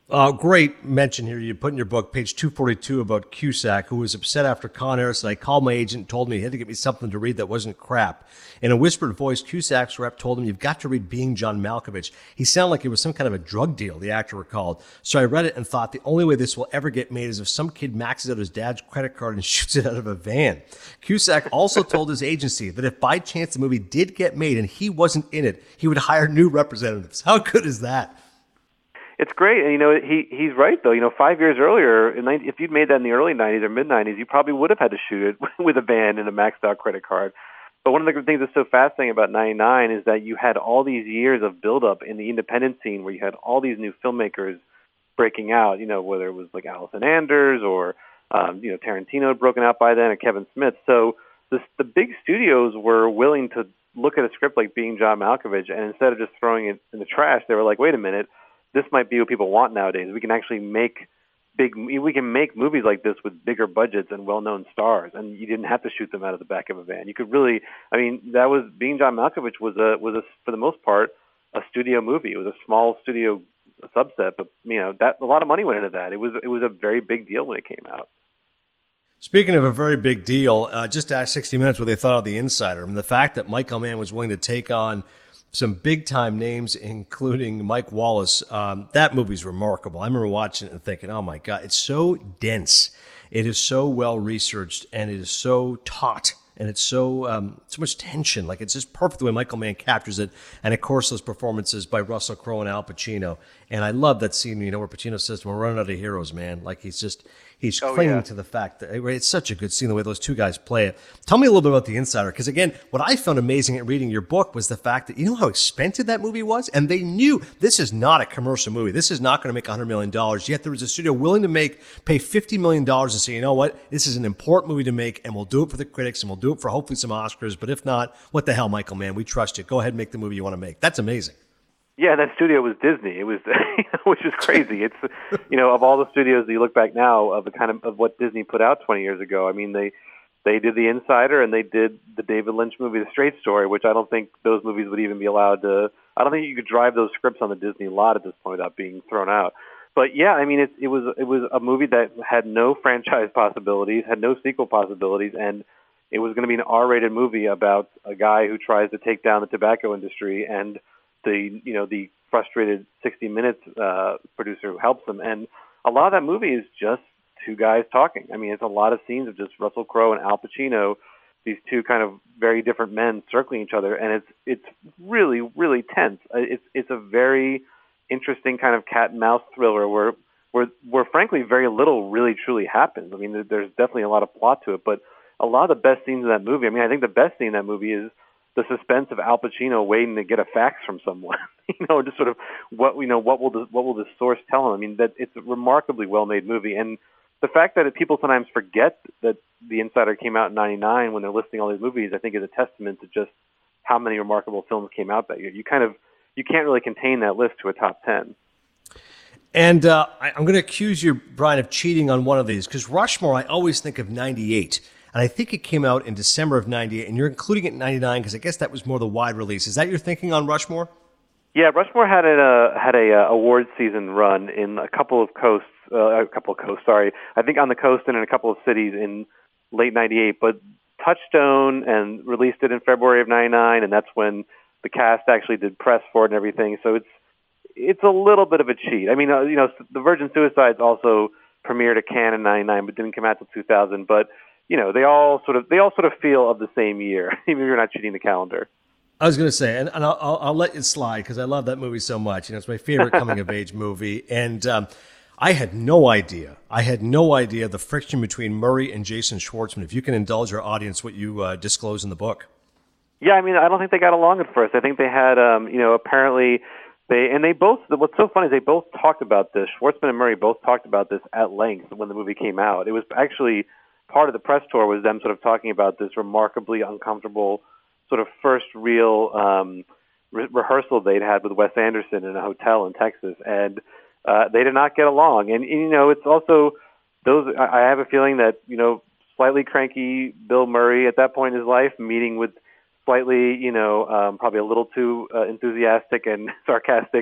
Uh, great mention here. You put in your book, page two forty-two, about Cusack, who was upset after Con Air said, I called my agent and told me he had to get me something to read that wasn't crap. In a whispered voice, Cusack's rep told him, you've got to read Being John Malkovich. He sounded like it was some kind of a drug deal, the actor recalled. So I read it and thought the only way this will ever get made is if some kid maxes out his dad's credit card and shoots it out of a van. Cusack also told his agency that if by chance the movie did get made and he wasn't in it, he would hire new representatives. How good is that? It's great, and you know he he's right though. You know, five years earlier, in ninety, if you'd made that in the early nineties or mid nineties, you probably would have had to shoot it with a van and a maxed out credit card. But one of the things that's so fascinating about ninety-nine is that you had all these years of buildup in the independent scene, where you had all these new filmmakers breaking out. You know, whether it was like Allison Anders or um, you know Tarantino had broken out by then, or Kevin Smith. So this, the big studios were willing to look at a script like Being John Malkovich, and instead of just throwing it in the trash, they were like, wait a minute. This might be what people want nowadays. We can actually make big. We can make movies like this with bigger budgets and well-known stars, and you didn't have to shoot them out of the back of a van. You could really. I mean, that was Being John Malkovich was a was a for the most part a studio movie. It was a small studio subset, but you know that a lot of money went into that. It was it was a very big deal when it came out. Speaking of a very big deal, uh, just ask sixty minutes what they thought of The Insider. I mean, the fact that Michael Mann was willing to take on some big-time names, including Mike Wallace. Um, that movie's remarkable. I remember watching it and thinking, oh, my God, it's so dense. It is so well-researched, and it is so taut, and it's so um, so much tension. Like, it's just perfect the way Michael Mann captures it. And, of course, those performances by Russell Crowe and Al Pacino. And I love that scene, you know, where Pacino says, we're running out of heroes, man. Like, he's just... He's oh, clinging yeah. to the fact that it's such a good scene, the way those two guys play it. Tell me a little bit about The Insider, because, again, what I found amazing at reading your book was the fact that you know how expensive that movie was? And they knew this is not a commercial movie. This is not going to make one hundred million dollars, yet there was a studio willing to make pay fifty million dollars and say, you know what, this is an important movie to make, and we'll do it for the critics, and we'll do it for hopefully some Oscars. But if not, what the hell, Michael Mann? We trust you. Go ahead and make the movie you want to make. That's amazing. Yeah, that studio was Disney. It was, which is crazy. It's, you know, of all the studios that you look back now of the kind of, of what Disney put out twenty years ago. I mean, they they did The Insider and they did the David Lynch movie, The Straight Story, which I don't think those movies would even be allowed to. I don't think you could drive those scripts on the Disney lot at this point without being thrown out. But yeah, I mean, it, it was it was a movie that had no franchise possibilities, had no sequel possibilities, and it was going to be an R-rated movie about a guy who tries to take down the tobacco industry and the you know the frustrated sixty minutes uh, producer who helps them. And a lot of that movie is just two guys talking. I mean, it's a lot of scenes of just Russell Crowe and Al Pacino, these two kind of very different men circling each other, and it's it's really really tense. It's it's a very interesting kind of cat and mouse thriller where where where frankly very little really truly happens. I mean, there's definitely a lot of plot to it, but a lot of the best scenes in that movie. I mean, I think the best scene in that movie is the suspense of Al Pacino waiting to get a fax from someone, you know, just sort of what you know, what will the what will the source tell him? I mean, that it's a remarkably well-made movie, and the fact that people sometimes forget that The Insider came out in ninety-nine when they're listing all these movies, I think, is a testament to just how many remarkable films came out that year. You kind of you can't really contain that list to a top ten. And uh, I, I'm going to accuse you, Brian, of cheating on one of these because Rushmore, I always think of ninety-eight. And I think it came out in December of ninety-eight, and you're including it in ninety-nine because I guess that was more the wide release. Is that your thinking on Rushmore? Yeah, Rushmore had a uh, had a uh, award season run in a couple of coasts, uh, a couple of coasts. Sorry, I think on the coast and in a couple of cities in late ninety-eight. But Touchstone and released it in February of ninety-nine, and that's when the cast actually did press for it and everything. So it's it's a little bit of a cheat. I mean, uh, you know, the Virgin Suicides also premiered at Cannes in ninety-nine, but didn't come out till two thousand. But you know, they all sort of they all sort of feel of the same year, even if you're not cheating the calendar. I was going to say, and, and I'll, I'll, I'll let it slide because I love that movie so much. You know, it's my favorite coming-of-age movie. And um, I had no idea. I had no idea the friction between Murray and Jason Schwartzman. If you can indulge our audience what you uh, disclose in the book. Yeah, I mean, I don't think they got along at first. I think they had, um, you know, apparently they, and they both, what's so funny is they both talked about this. Schwartzman and Murray both talked about this at length when the movie came out. It was actually part of the press tour was them sort of talking about this remarkably uncomfortable sort of first real um, re- rehearsal they'd had with Wes Anderson in a hotel in Texas, and uh, they did not get along. And, and you know, it's also those. I, I have a feeling that you know, slightly cranky Bill Murray at that point in his life, meeting with slightly, you know, um, probably a little too uh, enthusiastic and sarcastic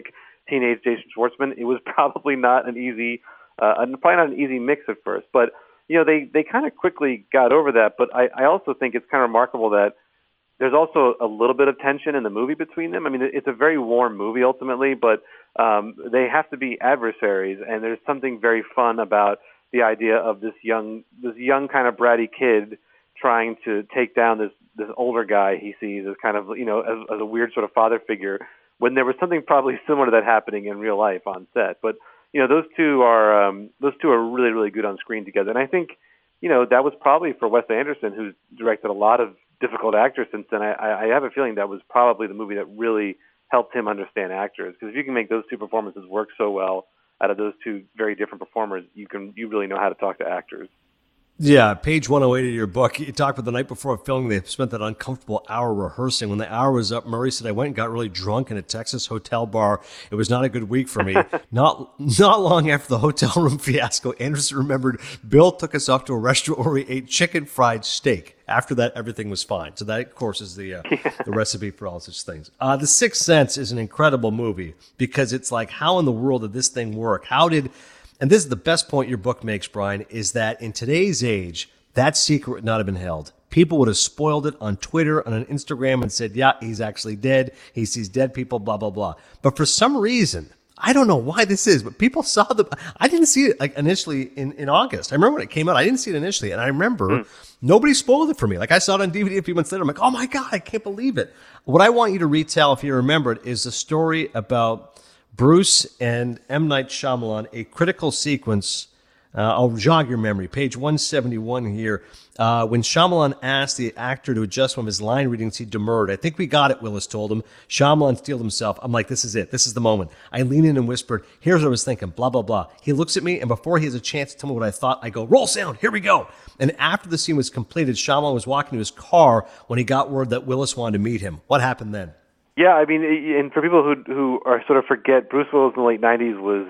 teenage Jason Schwartzman, it was probably not an easy, uh, probably not an easy mix at first. But you know, they they kind of quickly got over that. But I, I also think it's kind of remarkable that there's also a little bit of tension in the movie between them. I mean, it's a very warm movie ultimately, but um, they have to be adversaries, and there's something very fun about the idea of this young, this young kind of bratty kid trying to take down this this older guy he sees as kind of, you know, as, as a weird sort of father figure, when there was something probably similar to that happening in real life on set. But you know, those two are um, those two are really really good on screen together, and I think, you know, that was probably for Wes Anderson, who's directed a lot of difficult actors since then. I, I have a feeling that was probably the movie that really helped him understand actors, because if you can make those two performances work so well out of those two very different performers, you can you really know how to talk to actors. Yeah, page one oh eight of your book, you talk about the night before filming, they spent that uncomfortable hour rehearsing. When the hour was up, Murray said, I went and got really drunk in a Texas hotel bar. It was not a good week for me. not not long after the hotel room fiasco, Anderson remembered Bill took us off to a restaurant where we ate chicken fried steak. After that, everything was fine. So that, of course, is the uh, the recipe for all such things. Uh, the Sixth Sense is an incredible movie because it's like, how in the world did this thing work? How did... And this is the best point your book makes, Brian, is that in today's age, that secret would not have been held. People would have spoiled it on Twitter and on Instagram and said, yeah, he's actually dead. He sees dead people, blah, blah, blah. But for some reason, I don't know why this is, but people saw the... I didn't see it like initially in, in August. I remember when it came out. I didn't see it initially. And I remember mm. nobody spoiled it for me. Like, I saw it on D V D a few months later. I'm like, oh, my God, I can't believe it. What I want you to retell, if you remember it, is a story about Bruce and M. Night Shyamalan, a critical sequence. Uh, I'll jog your memory. Page one seventy-one here. Uh, when Shyamalan asked the actor to adjust one of his line readings, he demurred. I think we got it, Willis told him. Shyamalan steeled himself. I'm like, this is it. This is the moment. I lean in and whispered, here's what I was thinking, blah, blah, blah. He looks at me, and before he has a chance to tell me what I thought, I go, roll sound, here we go. And after the scene was completed, Shyamalan was walking to his car when he got word that Willis wanted to meet him. What happened then? Yeah, I mean, and for people who who are sort of forget, Bruce Willis in the late nineties was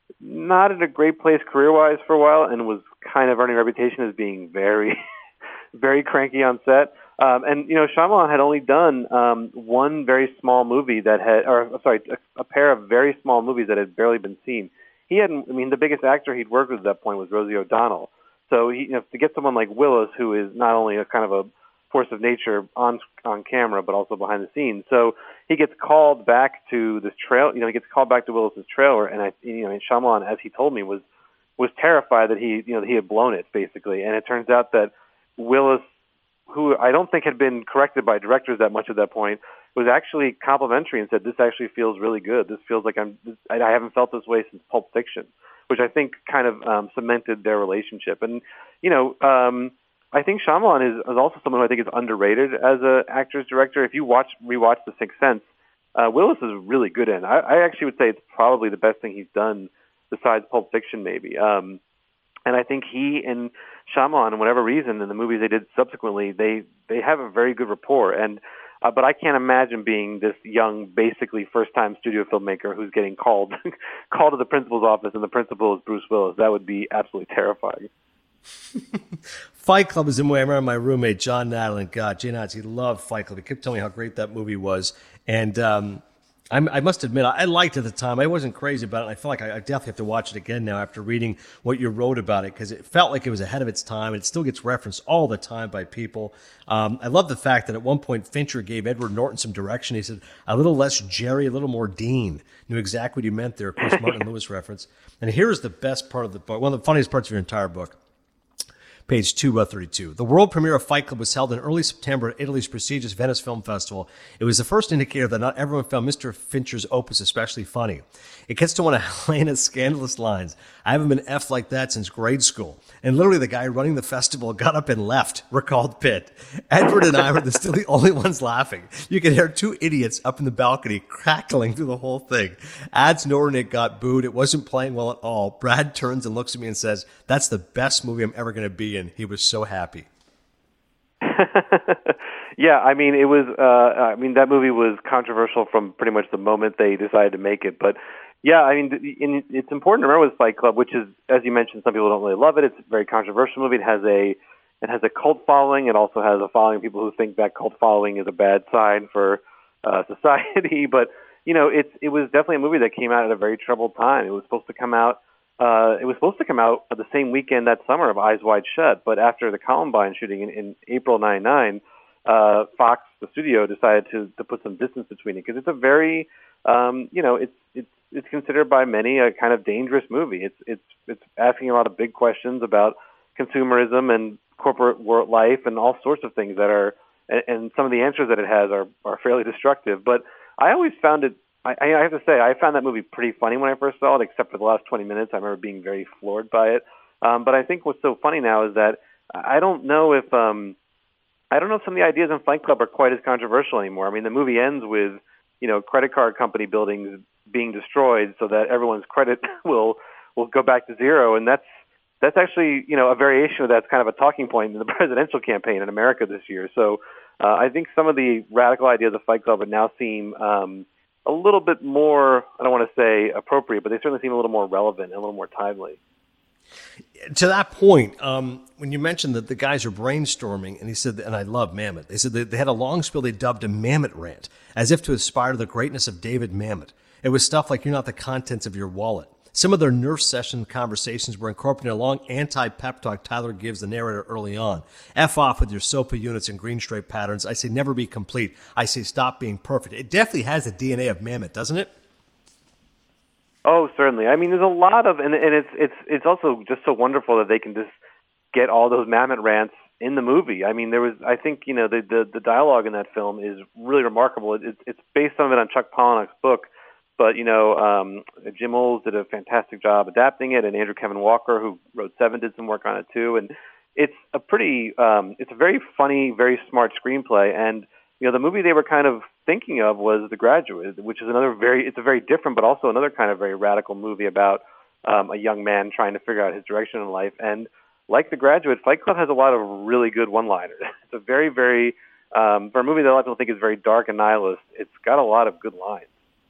not in a great place career-wise for a while, and was kind of earning a reputation as being very, very cranky on set. Um, and you know, Shyamalan had only done um, one very small movie that had, or sorry, a, a pair of very small movies that had barely been seen. He hadn't. I mean, the biggest actor he'd worked with at that point was Rosie O'Donnell. So he, you know, to get someone like Willis, who is not only a kind of a force of nature on on camera, but also behind the scenes. So he gets called back to this trail. You know, he gets called back to Willis's trailer, and I, you know, and Shyamalan, as he told me, was was terrified that he, you know, that he had blown it basically. And it turns out that Willis, who I don't think had been corrected by directors that much at that point, was actually complimentary and said, "This actually feels really good. This feels like I'm. I haven't felt this way since Pulp Fiction," which I think kind of um, cemented their relationship. And you know. Um, I think Shyamalan is, is also someone who I think is underrated as an actor's director. If you watch rewatch The Sixth Sense, uh, Willis is really good in. I, I actually would say it's probably the best thing he's done besides Pulp Fiction, maybe. Um, and I think he and Shyamalan, for whatever reason, in the movies they did subsequently, they they have a very good rapport. And uh, but I can't imagine being this young, basically first-time studio filmmaker who's getting called called to the principal's office, and the principal is Bruce Willis. That would be absolutely terrifying. Fight Club is in my, I remember my roommate, John Nadlin, God, Jay Nads, he loved Fight Club. He kept telling me how great that movie was. And um, I'm, I must admit, I liked it at the time. I wasn't crazy about it. I feel like I, I definitely have to watch it again now after reading what you wrote about it, because it felt like it was ahead of its time, and it still gets referenced all the time by people. Um, I love the fact that at one point Fincher gave Edward Norton some direction. He said, a little less Jerry, a little more Dean. Knew exactly what you meant there. Of course, Martin Lewis reference. And here's the best part of the book, one of the funniest parts of your entire book. Page two thirty-two. The world premiere of Fight Club was held in early September at Italy's prestigious Venice Film Festival. It was the first indicator that not everyone found Mister Fincher's opus especially funny. It gets to one of Helena's scandalous lines. I haven't been effed like that since grade school. And literally the guy running the festival got up and left, recalled Pitt. Edward and I were the, still the only ones laughing. You could hear two idiots up in the balcony crackling through the whole thing. Ads Norton, it got booed. It wasn't playing well at all. Brad turns and looks at me and says, that's the best movie I'm ever going to be in. He was so happy. Yeah, I mean, it was, uh, I mean, that movie was controversial from pretty much the moment they decided to make it. But yeah, I mean, it's important to remember with Fight Club, which is, as you mentioned, some people don't really love it. It's a very controversial movie. It has a, it has a cult following. It also has a following of people who think that cult following is a bad sign for uh, society. But you know, it's it was definitely a movie that came out at a very troubled time. It was supposed to come out. Uh, it was supposed to come out the same weekend that summer of Eyes Wide Shut, but after the Columbine shooting in, in April ninety-nine, uh, Fox, the studio, decided to to put some distance between it because it's a very, um, you know, it's it's it's considered by many a kind of dangerous movie. It's it's it's asking a lot of big questions about consumerism and corporate world life and all sorts of things that are, and, and some of the answers that it has are are fairly destructive. But I always found it. I, I have to say, I found that movie pretty funny when I first saw it, except for the last twenty minutes. I remember being very floored by it. Um, but I think what's so funny now is that I don't know if um, I don't know if some of the ideas in Fight Club are quite as controversial anymore. I mean, the movie ends with, you know, credit card company buildings being destroyed so that everyone's credit will will go back to zero, and that's that's actually, you know, a variation of that's kind of a talking point in the presidential campaign in America this year. So uh, I think some of the radical ideas of Fight Club would now seem um, a little bit more, I don't want to say appropriate, but they certainly seem a little more relevant and a little more timely. To that point, um, when you mentioned that the guys are brainstorming, and he said, and I love Mamet, they said that they had a long spiel they dubbed a Mamet rant, as if to aspire to the greatness of David Mamet. It was stuff like, you're not the contents of your wallet. Some of their Nerf session conversations were incorporating a long anti-pep talk Tyler gives the narrator early on. F off with your SOPA units and green stripe patterns. I say never be complete. I say stop being perfect. It definitely has the D N A of Mamet, doesn't it? Oh, certainly. I mean, there's a lot of, and, and it's it's it's also just so wonderful that they can just get all those Mamet rants in the movie. I mean, there was, I think, you know, the the, the dialogue in that film is really remarkable. It, it, it's based some of it on Chuck Palahniuk's book. But, you know, um, Jim Olds did a fantastic job adapting it, and Andrew Kevin Walker, who wrote Seven, did some work on it too. And it's a pretty, um, it's a very funny, very smart screenplay. And, you know, the movie they were kind of thinking of was The Graduate, which is another very, it's a very different, but also another kind of very radical movie about um, a young man trying to figure out his direction in life. And like The Graduate, Fight Club has a lot of really good one-liners. It's a very, very, um, for a movie that a lot of people think is very dark and nihilist, it's got a lot of good lines.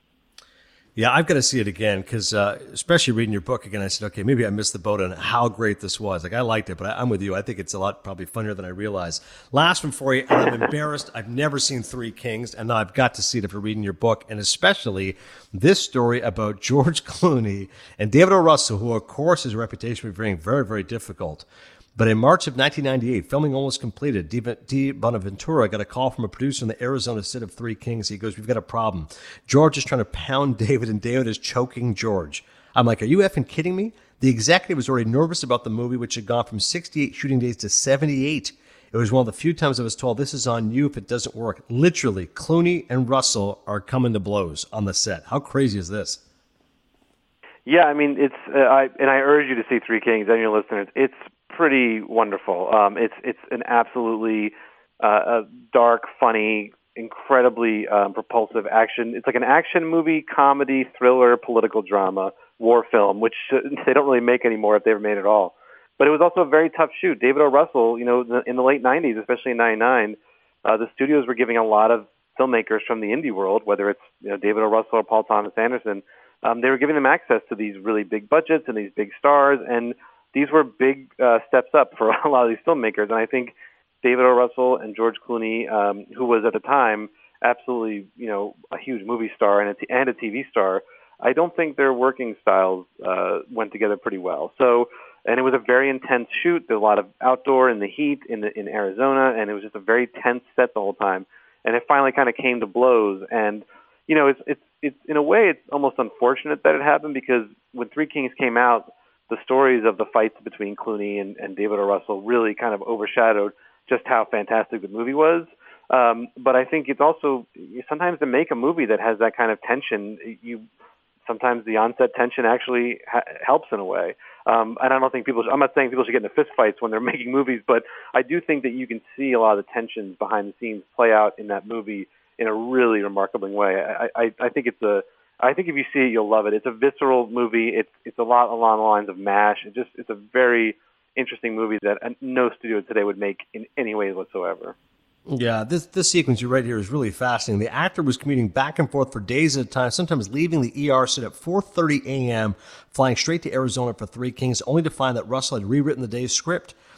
Yeah, I've got to see it again because, uh, especially reading your book again, I said, okay, maybe I missed the boat on how great this was. Like, I liked it, but I, I'm with you. I think it's a lot probably funnier than I realized. Last one for you, and I'm embarrassed. I've never seen Three Kings, and now I've got to see it after reading your book, and especially this story about George Clooney and David O. Russell, who, of course, his reputation for being very, very difficult. But in March of nineteen ninety-eight, filming almost completed, D. Bonaventura got a call from a producer in the Arizona set of Three Kings. He goes, we've got a problem. George is trying to pound David, and David is choking George. I'm like, are you effing kidding me? The executive was already nervous about the movie, which had gone from sixty-eight shooting days to seventy-eight. It was one of the few times I was told, this is on you if it doesn't work. Literally, Clooney and Russell are coming to blows on the set. How crazy is this? Yeah, I mean, it's, uh, I, and I urge you to see Three Kings and your listeners. It's pretty wonderful. Um, it's it's an absolutely uh, a dark, funny, incredibly um, propulsive action. It's like an action movie, comedy, thriller, political drama, war film, which they don't really make anymore if they ever made it all. But it was also a very tough shoot. David O. Russell, you know, in the late nineties, especially in ninety-nine, uh, the studios were giving a lot of filmmakers from the indie world, whether it's, you know, David O. Russell or Paul Thomas Anderson, um, they were giving them access to these really big budgets and these big stars, and these were big uh, steps up for a lot of these filmmakers. And I think David O. Russell and George Clooney, um, who was at the time absolutely, you know, a huge movie star and a, t- and a T V star, I don't think their working styles uh, went together pretty well. So, and it was a very intense shoot. There was a lot of outdoor in the heat in the, in Arizona, and it was just a very tense set the whole time. And it finally kind of came to blows. And, you know, it's it's it's in a way it's almost unfortunate that it happened, because when Three Kings came out, the stories of the fights between Clooney and, and David O. Russell really kind of overshadowed just how fantastic the movie was. Um, but I think it's also, sometimes to make a movie that has that kind of tension, you sometimes the onset tension actually ha- helps in a way. Um, and I don't think people, should, I'm not saying people should get into fist fights when they're making movies, but I do think that you can see a lot of the tensions behind the scenes play out in that movie in a really remarkable way. I, I, I think it's a, I think if you see it, you'll love it. It's a visceral movie. It's it's a lot along the lines of MASH. It just it's a very interesting movie that no studio today would make in any way whatsoever. Yeah, this this sequence you right here is really fascinating. The actor was commuting back and forth for days at a time, sometimes leaving the E R set at four thirty a.m., flying straight to Arizona for Three Kings, only to find that Russell had rewritten the day's script.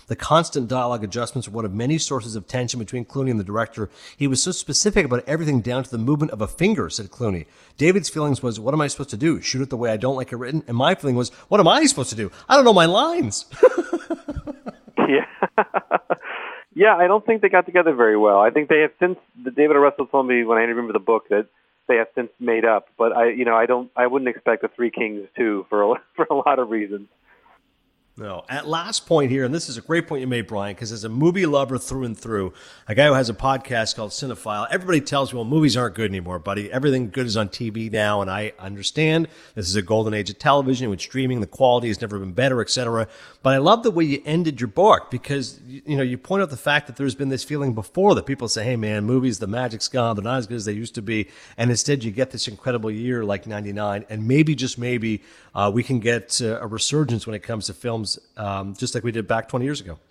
The constant dialogue adjustments were one of many sources of tension between Clooney and the director. He was so specific about everything down to the movement of a finger, said Clooney. David's feelings was, what am I supposed to do? Shoot it the way I don't like it written? And my feeling was, what am I supposed to do? I don't know my lines. Yeah. Yeah, I don't think they got together very well. I think they have since, David O. Russell told me when I interviewed for the book that they have since made up. But I, you know, I don't, I wouldn't expect a Three Kings two for a, for a lot of reasons. No. At last point here, and this is a great point you made, Brian, because as a movie lover through and through, a guy who has a podcast called Cinephile, everybody tells me, well, movies aren't good anymore, buddy. Everything good is on T V now, and I understand this is a golden age of television with streaming. The quality has never been better, et cetera. But I love the way you ended your book because, you know, you point out the fact that there's been this feeling before that people say, hey, man, movies, the magic's gone. They're not as good as they used to be. And instead you get this incredible year like ninety-nine, and maybe, just maybe, uh, we can get uh, a resurgence when it comes to films Um, just like we did back twenty years ago.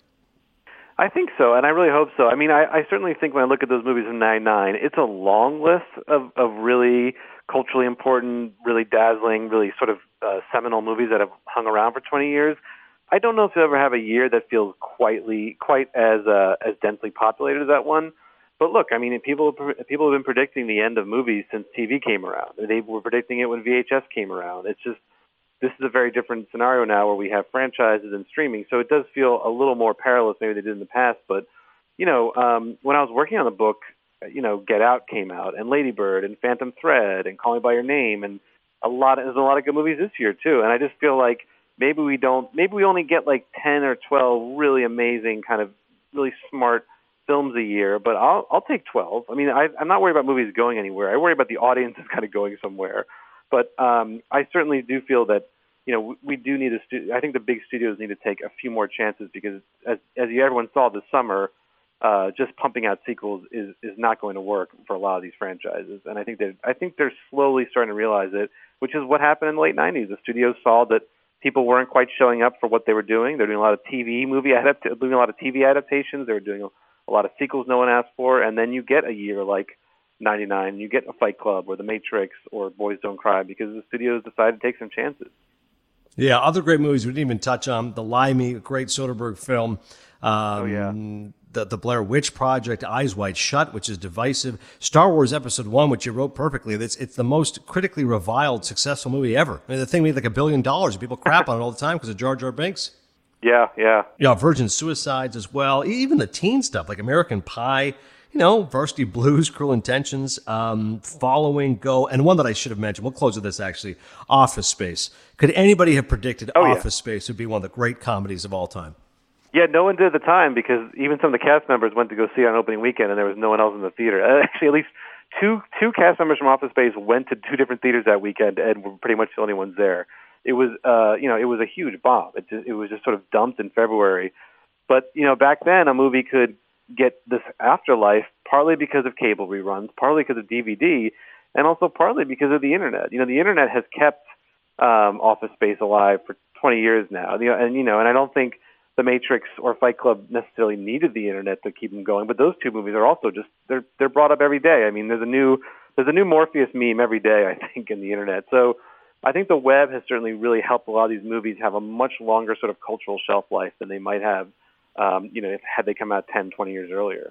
I think so, and I really hope so. I mean, I, I certainly think when I look at those movies in ninety-nine, it's a long list of, of really culturally important, really dazzling, really sort of uh, seminal movies that have hung around for twenty years. I don't know if you'll ever have a year that feels quietly, quite as uh, as densely populated as that one. But look, I mean, people people have been predicting the end of movies since T V came around. They were predicting it when V H S came around. It's just, this is a very different scenario now where we have franchises and streaming. So it does feel a little more perilous maybe they did in the past. But, you know, um, when I was working on the book, you know, Get Out came out, and Lady Bird, and Phantom Thread, and Call Me By Your Name, and a lot of, there's a lot of good movies this year too. And I just feel like maybe we don't, maybe we only get like ten or twelve really amazing kind of really smart films a year, but I'll I'll take twelve. I mean, I, I'm not worried about movies going anywhere. I worry about the audience is kind of going somewhere. But um, I certainly do feel that, you know, we, we do need a stu- I think the big studios need to take a few more chances because, as as you, everyone saw this summer, uh, just pumping out sequels is, is not going to work for a lot of these franchises. And I think that I think they're slowly starting to realize it, which is what happened in the late nineties. The studios saw that people weren't quite showing up for what they were doing. They're doing a lot of T V movie adapt- doing a lot of T V adaptations. They were doing a, a lot of sequels no one asked for, and then you get a year like ninety-nine, you get a Fight Club or The Matrix or Boys Don't Cry because the studios decided to take some chances. Yeah, other great movies we didn't even touch on. The Limey, a great Soderbergh film. Um, oh, yeah. The, the Blair Witch Project, Eyes Wide Shut, which is divisive. Star Wars Episode One, which you wrote perfectly. It's, it's the most critically reviled, successful movie ever. I mean, the thing made like a billion dollars, and people crap on it all the time because of Jar Jar Binks. Yeah, yeah. Yeah, Virgin Suicides as well. Even the teen stuff, like American Pie, you know, Varsity Blues, Cruel Intentions, um, Following, Go, and one that I should have mentioned. We'll close with this, actually, Office Space. Could anybody have predicted oh, Office yeah. Space would be one of the great comedies of all time? Yeah, no one did at the time because even some of the cast members went to go see it on opening weekend, and there was no one else in the theater. Actually, at least two two cast members from Office Space went to two different theaters that weekend and were pretty much the only ones there. It was, uh, you know, it was a huge bomb. It just, it was just sort of dumped in February. But, you know, back then a movie could get this afterlife partly because of cable reruns, partly because of D V D, and also partly because of the internet. You know, the internet has kept um, Office Space alive for twenty years now. You know, and you know, and I don't think The Matrix or Fight Club necessarily needed the internet to keep them going. But those two movies are also just they're they're brought up every day. I mean, there's a new there's a new Morpheus meme every day, I think, in the internet. So I think the web has certainly really helped a lot of these movies have a much longer sort of cultural shelf life than they might have, um, you know, if, had they come out ten, twenty years earlier.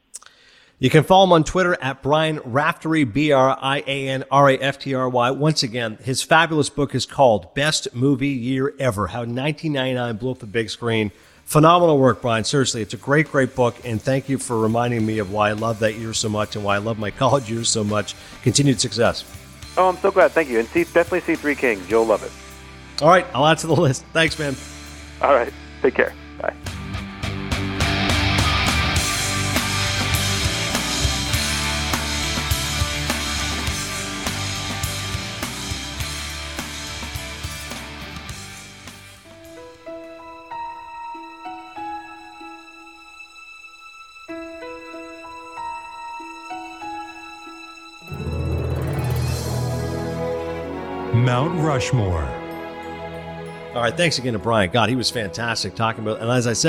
You can follow him on Twitter at Brian Raftery, B R I A N R A F T R Y. Once again, his fabulous book is called Best Movie Year Ever, How nineteen ninety-nine Blew Up the Big Screen. Phenomenal work, Brian. Seriously, it's a great, great book, and thank you for reminding me of why I love that year so much and why I love my college years so much. Continued success. Oh, I'm so glad. Thank you. And see, definitely see Three Kings. You'll love it. All right, I'll add to the list. Thanks, man. All right. Take care. Bye. Mount Rushmore. All right, thanks again to Brian. God, he was fantastic talking about, and as I said,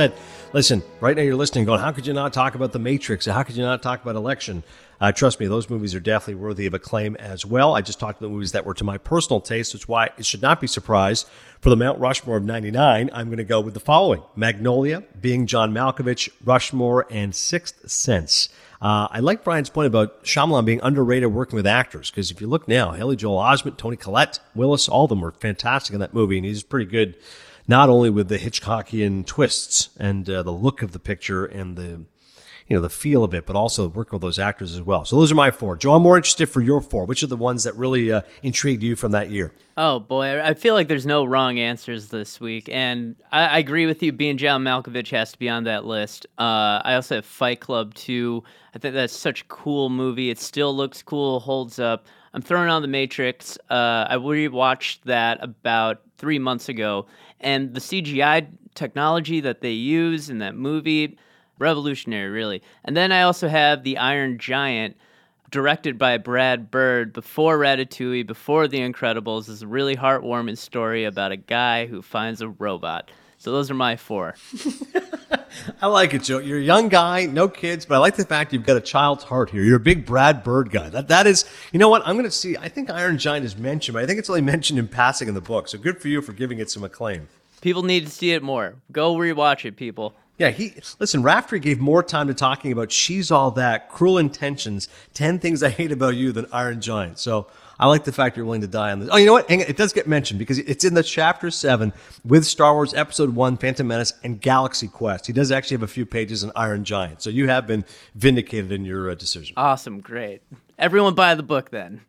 Listen, right now you're listening going, how could you not talk about The Matrix? How could you not talk about Election? Uh, trust me, those movies are definitely worthy of acclaim as well. I just talked about movies that were to my personal taste, which is why it should not be surprised. For the Mount Rushmore of ninety-nine, I'm going to go with the following. Magnolia, Being John Malkovich, Rushmore, and Sixth Sense. Uh, I like Brian's point about Shyamalan being underrated working with actors, because if you look now, Haley Joel Osment, Toni Collette, Willis, all of them were fantastic in that movie, and he's pretty good not only with the Hitchcockian twists and uh, the look of the picture and the you know the feel of it, but also working with those actors as well. So those are my four. Joe, I'm more interested for your four. Which are the ones that really uh, intrigued you from that year? Oh, boy. I feel like there's no wrong answers this week. And I, I agree with you. Being John Malkovich has to be on that list. Uh, I also have Fight Club two. I think that's such a cool movie. It still looks cool, holds up. I'm throwing on The Matrix. Uh, I rewatched that about three months ago. And the C G I technology that they use in that movie, revolutionary, really. And then I also have The Iron Giant, directed by Brad Bird, before Ratatouille, before The Incredibles. It's a really heartwarming story about a guy who finds a robot. So those are my four. I like it, Joe. You're a young guy, no kids, but I like the fact you've got a child's heart here. You're a big Brad Bird guy. That That is, you know what? I'm going to see. I think Iron Giant is mentioned, but I think it's only mentioned in passing in the book. So good for you for giving it some acclaim. People need to see it more. Go rewatch it, people. Yeah, he listen, Raftery gave more time to talking about She's All That, Cruel Intentions, ten Things I Hate About You than Iron Giant. So I like the fact you're willing to die on this. Oh, you know what? Hang on. It does get mentioned because it's in the chapter seven with Star Wars Episode one, Phantom Menace, and Galaxy Quest. He does actually have a few pages on Iron Giant. So you have been vindicated in your uh, decision. Awesome. Great. Everyone buy the book then.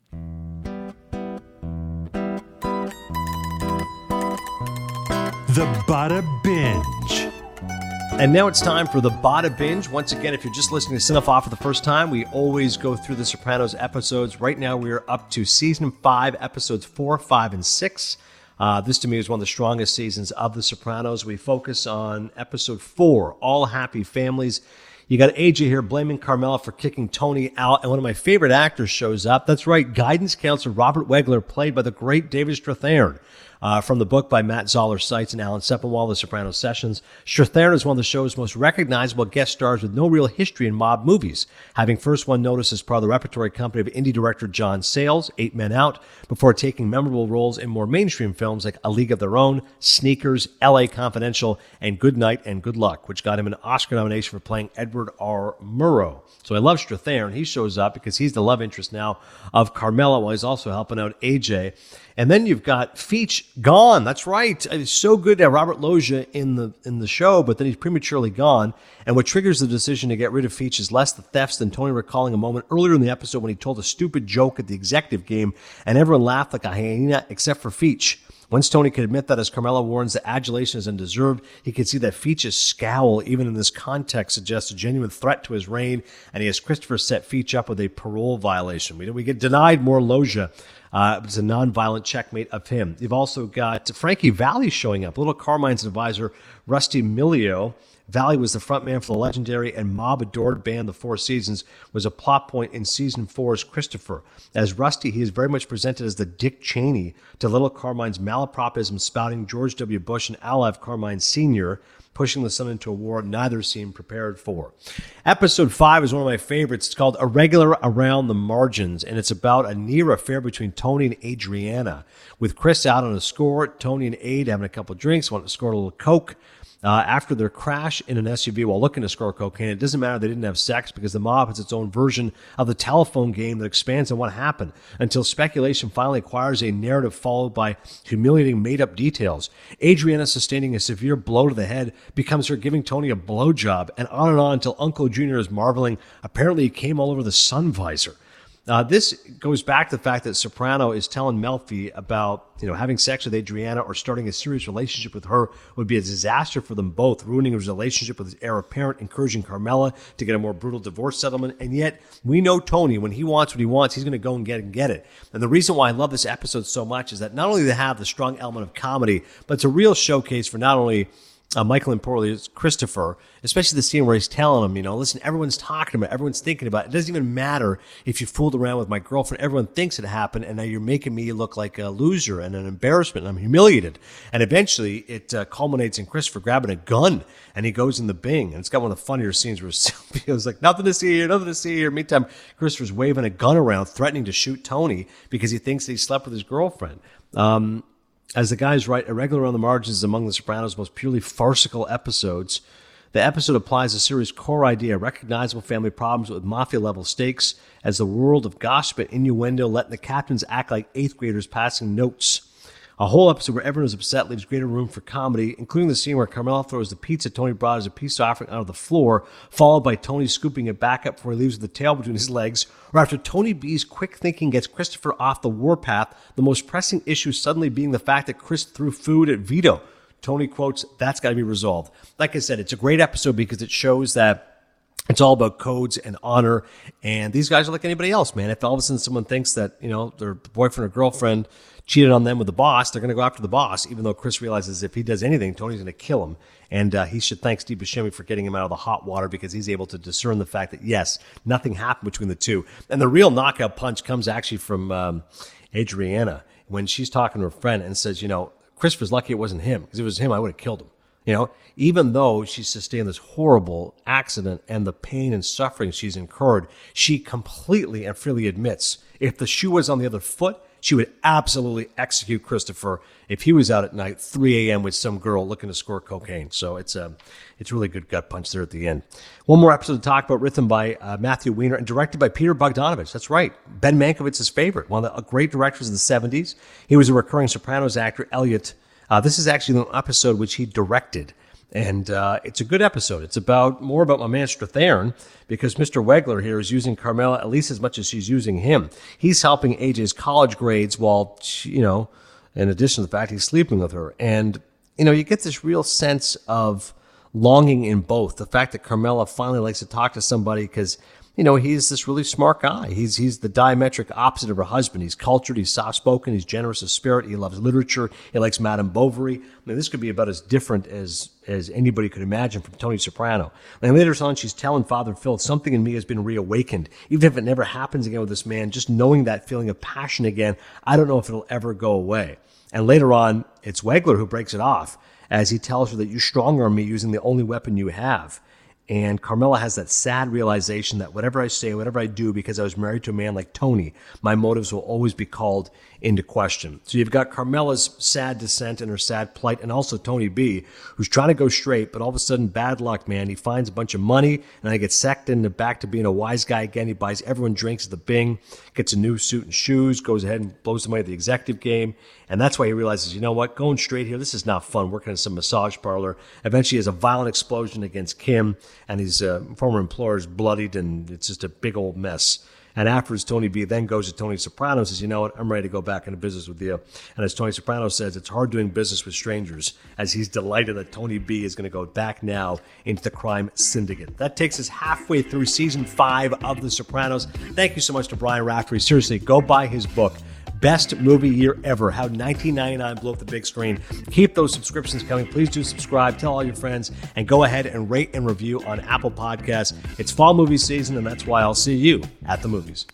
The Bada Binge. And now it's time for the Bada Binge. Once again, if you're just listening to Cinephile for the first time, we always go through the Sopranos episodes. Right now, we are up to season five, episodes four, five, and six. Uh, this, to me, is one of the strongest seasons of the Sopranos. We focus on episode four, All Happy Families. You got A J here blaming Carmela for kicking Tony out, and one of my favorite actors shows up. That's right, guidance counselor Robert Wegler, played by the great David Strathairn. Uh, from the book by Matt Zoller Seitz and Alan Sepinwall, The Sopranos Sessions. Strathairn is one of the show's most recognizable guest stars with no real history in mob movies, having first won notice as part of the repertory company of indie director John Sayles, Eight Men Out, before taking memorable roles in more mainstream films like A League of Their Own, Sneakers, L A Confidential, and Good Night and Good Luck, which got him an Oscar nomination for playing Edward R. Murrow. So I love Strathairn. He shows up because he's the love interest now of Carmela, while he's also helping out A J. And then you've got Feach gone. That's right. It's so good to have Robert Loggia in the in the show, but then he's prematurely gone. And what triggers the decision to get rid of Feach is less the thefts than Tony recalling a moment earlier in the episode when he told a stupid joke at the executive game, and everyone laughed like a hyena except for Feach. Once Tony could admit that, as Carmela warns that adulation is undeserved, he could see that Feach's scowl, even in this context, suggests a genuine threat to his reign, and he has Christopher set Feach up with a parole violation. We, we get denied more Loggia. Uh, it's a non-violent checkmate of him. You've also got Frankie Valli showing up, Little Carmine's advisor, Rusty Milio. Valli was the frontman for the legendary and mob-adored band The Four Seasons, was a plot point in season four's Christopher. As Rusty, he is very much presented as the Dick Cheney to Little Carmine's malapropism spouting George W. Bush and Al F. Carmine Senior, pushing the son into a war neither seemed prepared for. Episode five is one of my favorites. It's called Irregular Around the Margins, and it's about a near affair between Tony and Adriana. With Chris out on a score, Tony and Aid having a couple drinks, wanting to score a little coke. Uh, after their crash in an S U V while looking to score cocaine, it doesn't matter they didn't have sex because the mob has its own version of the telephone game that expands on what happened until speculation finally acquires a narrative followed by humiliating made-up details. Adriana sustaining a severe blow to the head becomes her giving Tony a blowjob, and on and on until Uncle Junior is marveling. Apparently, he came all over the sun visor. Uh, this goes back to the fact that Soprano is telling Melfi about, you know, having sex with Adriana or starting a serious relationship with her would be a disaster for them both, ruining his relationship with his heir apparent, encouraging Carmela to get a more brutal divorce settlement. And yet, we know Tony, when he wants what he wants, he's going to go and get it and get it. And the reason why I love this episode so much is that not only do they have the strong element of comedy, but it's a real showcase for not only Uh, Michael Imperioli's Christopher, especially the scene where he's telling him, you know, listen, everyone's talking about it, everyone's thinking about it. It doesn't even matter if you fooled around with my girlfriend. Everyone thinks it happened, and now you're making me look like a loser and an embarrassment, and I'm humiliated. And eventually it uh, culminates in Christopher grabbing a gun, and he goes in the Bing. And it's got one of the funnier scenes where Sylvia's like, nothing to see here, nothing to see here. Meantime, Christopher's waving a gun around, threatening to shoot Tony because he thinks that he slept with his girlfriend. Um... As the guys write, Irregular on the Margins is among The Sopranos' most purely farcical episodes. The episode applies the series' core idea, recognizable family problems with mafia-level stakes, as the world of gossip and innuendo, letting the captains act like eighth graders passing notes. A whole episode where everyone is upset leaves greater room for comedy, including the scene where Carmela throws the pizza Tony brought as a peace offering out of the floor, followed by Tony scooping it back up before he leaves with the tail between his legs, or after Tony B's quick thinking gets Christopher off the warpath, the most pressing issue suddenly being the fact that Chris threw food at Vito. Tony quotes, that's got to be resolved. Like I said, it's a great episode because it shows that it's all about codes and honor, and these guys are like anybody else, man. If all of a sudden someone thinks that, you know, their boyfriend or girlfriend cheated on them with the boss, they're going to go after the boss, even though Chris realizes if he does anything, Tony's going to kill him. And uh, he should thank Steve Buscemi for getting him out of the hot water because he's able to discern the fact that, yes, nothing happened between the two. And the real knockout punch comes actually from um, Adriana when she's talking to her friend and says, you know, Christopher's lucky it wasn't him, because if it was him, I would have killed him. You know, even though she's sustained this horrible accident and the pain and suffering she's incurred, she completely and freely admits if the shoe was on the other foot, she would absolutely execute Christopher if he was out at night, three a.m. with some girl looking to score cocaine. So it's a, it's a really good gut punch there at the end. One more episode to talk about, written by uh, Matthew Weiner and directed by Peter Bogdanovich. That's right. Ben Mankiewicz's favorite, one of the great directors of the seventies. He was a recurring Sopranos actor, Elliot. Uh, this is actually an episode which he directed. And uh, it's a good episode. It's about more about my man Strathairn, because Mister Wegler here is using Carmela at least as much as she's using him. He's helping A J's college grades while, she, you know, in addition to the fact he's sleeping with her. And, you know, you get this real sense of longing in both. The fact that Carmela finally likes to talk to somebody because, you know, he's this really smart guy. He's he's the diametric opposite of her husband. He's cultured, he's soft-spoken, he's generous of spirit, he loves literature, he likes Madame Bovary. I mean, this could be about as different as as anybody could imagine from Tony Soprano. And later on, she's telling Father Phil, something in me has been reawakened. Even if it never happens again with this man, just knowing that feeling of passion again, I don't know if it'll ever go away. And later on, it's Wegler who breaks it off as he tells her that you strong-arm me using the only weapon you have. And Carmela has that sad realization that whatever I say, whatever I do, because I was married to a man like Tony, my motives will always be called into question. So you've got Carmela's sad descent and her sad plight, and also Tony B, who's trying to go straight, but all of a sudden, bad luck, man. He finds a bunch of money, and then he gets sucked into back to being a wise guy again. He buys everyone drinks at the Bing, gets a new suit and shoes, goes ahead and blows the money at the executive game. And that's why he realizes, you know what, going straight here, this is not fun, working in some massage parlor. Eventually he has a violent explosion against Kim, and his uh, former employer is bloodied, and it's just a big old mess. And afterwards, Tony B then goes to Tony Soprano and says, you know what, I'm ready to go back into business with you. And as Tony Soprano says, it's hard doing business with strangers, as he's delighted that Tony B is going to go back now into the crime syndicate. That takes us halfway through season five of The Sopranos. Thank you so much to Brian Raftery. Seriously, go buy his book. Best movie year ever. How nineteen ninety-nine blew up the big screen. Keep those subscriptions coming. Please do subscribe. Tell all your friends. And go ahead and rate and review on Apple Podcasts. It's fall movie season, and that's why I'll see you at the movies.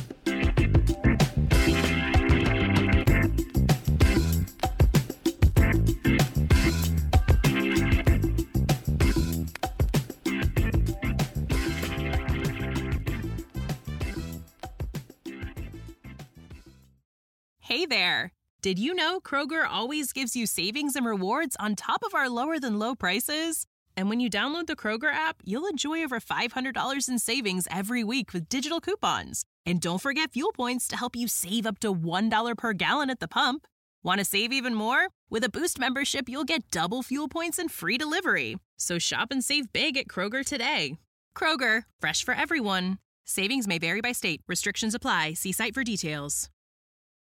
Hey there! Did you know Kroger always gives you savings and rewards on top of our lower-than-low prices? And when you download the Kroger app, you'll enjoy over five hundred dollars in savings every week with digital coupons. And don't forget fuel points to help you save up to one dollar per gallon at the pump. Want to save even more? With a Boost membership, you'll get double fuel points and free delivery. So shop and save big at Kroger today. Kroger, fresh for everyone. Savings may vary by state. Restrictions apply. See site for details.